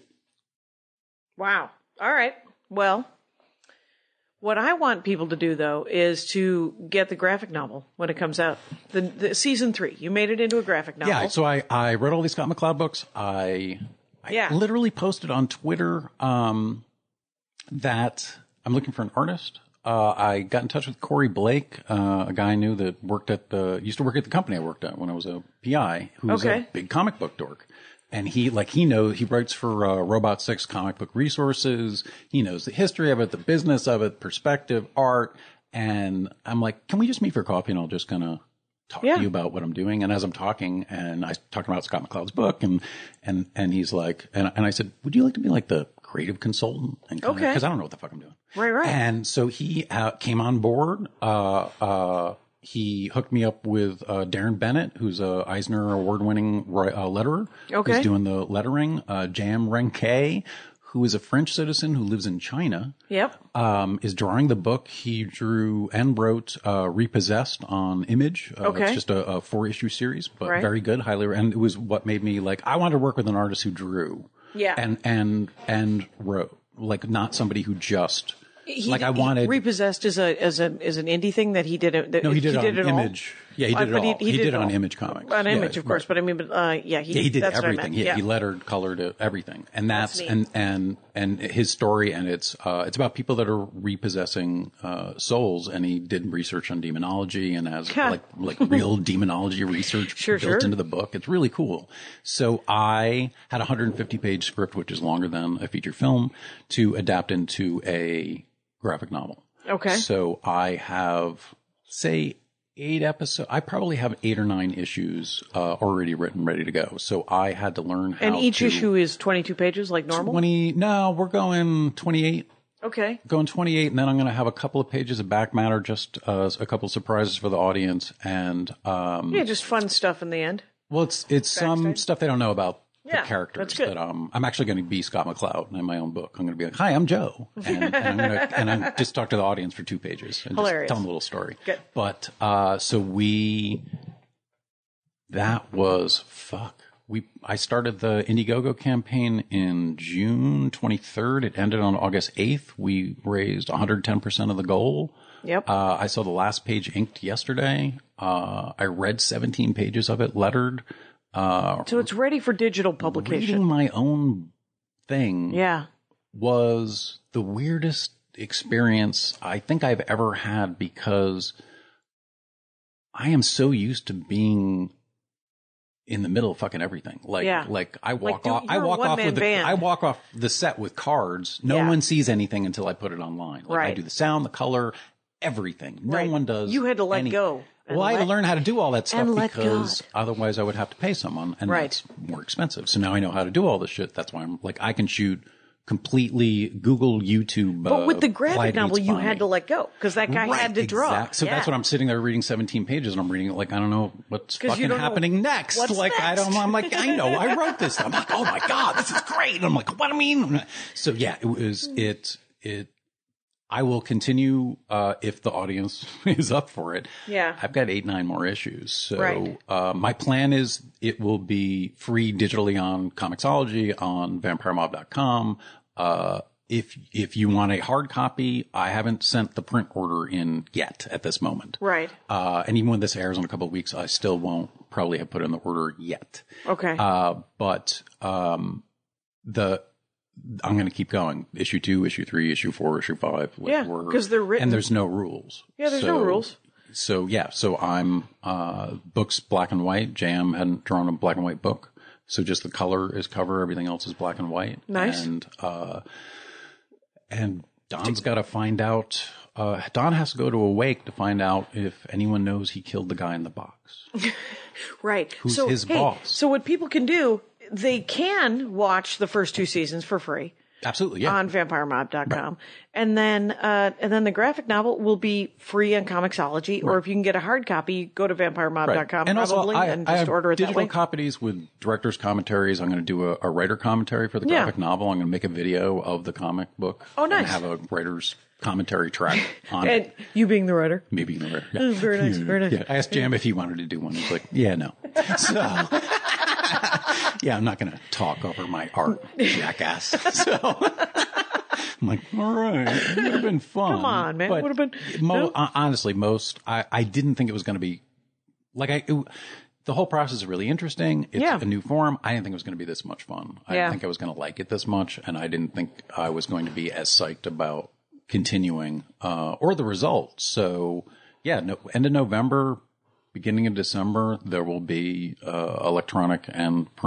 Wow. All right. Well, what I want people to do, though, is to get the graphic novel when it comes out. The, the season three. You made it into a graphic novel. Yeah. So I, I read all these Scott McCloud books. I, I Yeah. literally posted on Twitter, um, that I'm looking for an artist. Uh, I got in touch with Corey Blake, uh, a guy I knew that worked at the, used to work at the company I worked at when I was a P I, who's Okay. a big comic book dork. and he like he knows he writes for uh, Robot Six Comic Book Resources. He knows the history of it, the business of it, perspective, art. And I'm like, can we just meet for coffee and I'll just kind of talk Yeah. to you about what I'm doing? And as I'm talking, and I talking about Scott McCloud's book, and and and he's like, and and I said, would you like to be like the creative consultant? And Okay. because I don't know what the fuck I'm doing. Right, right. And so he uh, came on board. Uh, uh, he hooked me up with uh, Darren Bennett, who's a Eisner Award-winning uh, letterer. Okay. Who's doing the lettering. Uh, Jam Renke, who is a French citizen who lives in China. Yep. Um, is drawing the book. He drew and wrote uh, Repossessed on Image. Uh, Okay. It's just a, a four-issue series, but Right. very good, highly. And it was what made me like, I wanted to work with an artist who drew. Yeah. And, and, and wrote. Like, not somebody who just, He, like, I he- wanted. Repossessed is a as a is an indie thing that he did. A, that no, he did, he it on all? Image. Yeah, he Uh, did it but all. He, did, it on all. Image Comics. On Yeah, Image, of course. right. But I mean, but uh, yeah, he, Yeah, he did that's what I everything. meant. He, yeah. he lettered, colored it, everything, and that's, That's and and and his story, and it's uh, it's about people that are repossessing uh, souls, and he did research on demonology and has Yeah. like like real demonology research Sure, built sure. into the book. It's really cool. So I had a one hundred fifty page script, which is longer than a feature film, to adapt into a graphic novel. Okay. So I have say. Eight episodes. I probably have eight or nine issues uh, already written, ready to go. So I had to learn how And each to issue is twenty-two pages, like normal. twenty. No, we're going twenty-eight. Okay. Going twenty-eight, and then I'm going to have a couple of pages of back matter, just uh, a couple of surprises for the audience, and um, Yeah, just fun stuff in the end. well, it's it's some Backstage? stuff they don't know about Yeah, the characters. that's good. That um, I'm actually going to be Scott McCloud in my own book. I'm going to be like, "Hi, I'm Joe," and, and I'm going to and I'm just talk to the audience for two pages and Hilarious. just tell them a little story. Good. But uh, so we, that was fuck. We I started the Indiegogo campaign in June twenty-third. It ended on August eighth. We raised one hundred ten percent of the goal. Yep. Uh, I saw the last page inked yesterday. Uh, I read seventeen pages of it, lettered. Uh, So it's ready for digital publication. reading my own thing Yeah. was the weirdest experience I think I've ever had, because I am so used to being in the middle of fucking everything. Like, Yeah. like I walk do- off, I you're a walk off one-man with the, band. I walk off the set with cards. No Yeah. one sees anything until I put it online. Like I Right. do the sound, the color, everything. No Right. one does. You had to let any- go and Well, I had to let- learn how to do all that stuff and let because God. otherwise I would have to pay someone, and Right. that's more expensive. So now I know how to do all this shit. That's why I'm like, I can shoot completely Google, YouTube. But with the graphic Clyde novel, Meets you Bonnie. had to let go because that guy Right, had to draw. exact- So Yeah. that's what I'm sitting there reading seventeen pages, and I'm reading it like I don't know what's 'Cause you fucking don't know happening next. what's like I next. don't. I'm like I know I wrote this. I'm like, oh my god, this is great. And I'm like, what do I mean? So yeah, it was it it. I will continue uh, if the audience is up for it. Yeah. I've got eight, nine more issues. So Right. uh, my plan is it will be free digitally on Comixology, on vampire mob dot com. Uh, if if you want a hard copy, I haven't sent the print order in yet at this moment. Right. Uh, and even when this airs in a couple of weeks, I still won't probably have put in the order yet. Okay. Uh, but um, the I'm going to keep going. Issue two, issue three, issue four, issue five. like, Yeah, we're- 'cause they're written- and there's no rules. Yeah, there's no rules. So yeah, so I'm uh, books black and white. Jam hadn't drawn a black and white book, so just the color is cover. Everything else is black and white. Nice. And uh, and Don's got to find out. Uh, Don has to go to Awake to find out if anyone knows he killed the guy in the box. Right. Who's so, his hey, boss? So what people can do, they can watch the first two seasons for free Absolutely, yeah. on vampire mob dot com. And then, uh, and then the graphic novel will be free on Comixology, or if you can get a hard copy, go to vampire mob dot com And also, probably I, and I just have order it that digital way. copies with director's commentaries. I'm going to do a, a writer commentary for the Yeah. graphic novel. I'm going to make a video of the comic book. Oh, nice. And have a writer's commentary track on And it. you being the writer. Maybe the writer. Oh, very nice, very nice. Yeah, I asked Jam if he wanted to do one. He's like, yeah, no. So, yeah, I'm not going to talk over my art, jackass. So, I'm like, all right, it would have been fun. Come on, man. But Would have been- mo- no? hon- honestly, most I, I didn't think it was going to be like I. It, the whole process is really interesting. It's Yeah. a new form. I didn't think it was going to be this much fun. I Yeah. didn't think I was going to like it this much, and I didn't think I was going to be as psyched about continuing uh, or the results. So, yeah, no, end of November, beginning of December, there will be uh, electronic and print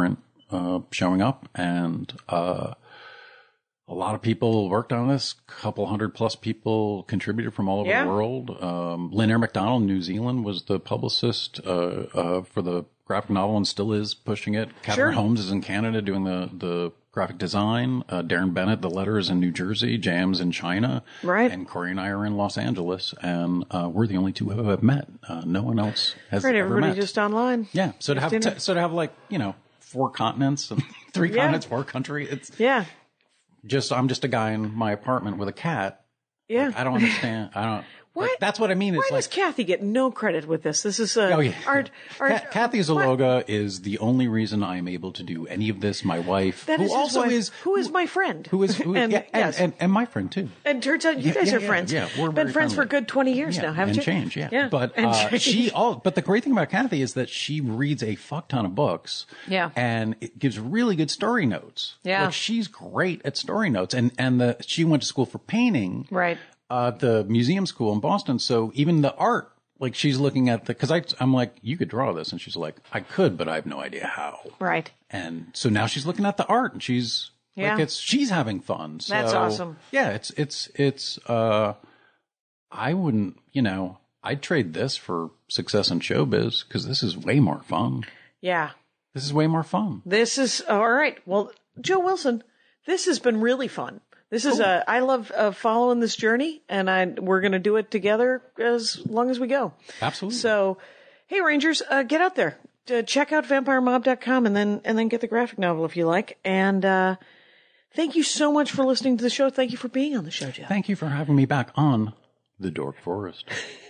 uh, showing up, and uh, a lot of people worked on this. A couple hundred plus people contributed from all over Yeah. the world. Um, Lynn Eyre McDonald in New Zealand was the publicist uh, uh, for the graphic novel and still is pushing it. Catherine Sure. Holmes is in Canada doing the, the graphic design. Uh, Darren Bennett, the letters in New Jersey. Jam's in China. Right. And Corey and I are in Los Angeles, and uh, we're the only two who have met. Uh, no one else has Right, ever everybody met. just online. Yeah. So to have dinner. t- so to have like, you know, four continents and three Yeah. continents, four countries. It's Yeah. just I'm just a guy in my apartment with a cat. Yeah. I don't understand. I don't. Why- like, that's what I mean. Why It's does like Kathy get no credit with this? This is uh, oh yeah. our, our Ka- Kathy Zaloga is the only reason I am able to do any of this. My wife, That who is his also wife, is who is my friend, who is who, and, yeah, and, yes. and, and my friend too. And turns out you Yeah, guys yeah, are yeah, friends. yeah, we're Been very friends for a friendly. good twenty years Yeah, now, haven't and you? change, yeah. Yeah. But And uh, change. she all. But the great thing about Kathy is that she reads a fuck ton of books. Yeah. and it gives really good story notes. Yeah. like she's great at story notes, and and the she went to school for painting. Right. Uh, the museum school in Boston. So even the art, like she's looking at the, cause I, I'm like, you could draw this. And she's like, I could, but I have no idea how. Right. And so now she's looking at the art and she's Yeah. like, it's, she's having fun. So, That's awesome. Yeah. It's, it's, it's, uh, I wouldn't, you know, I'd trade this for success in showbiz because this is way more fun. Yeah. This is way more fun. This is all right. Well, Joe Wilson, this has been really fun. This is uh, I love uh, following this journey, and I we're going to do it together as long as we go. Absolutely. So, hey Rangers, uh, get out there, uh, check out vampire mob dot com, and then and then get the graphic novel if you like. And uh, thank you so much for listening to the show. Thank you for being on the show, Joe. Thank you for having me back on the Dork Forest.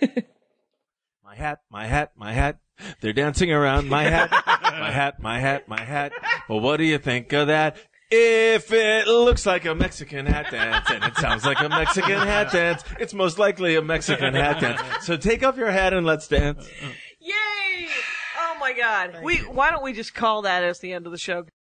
My hat, my hat, my hat. They're dancing around my hat, my hat, my hat, my hat. Well, what do you think of that? If it looks like a Mexican hat dance and it sounds like a Mexican hat dance, it's most likely a Mexican hat dance. So take off your hat and let's dance. Yay! Oh my God. We why don't we just call that as the end of the show?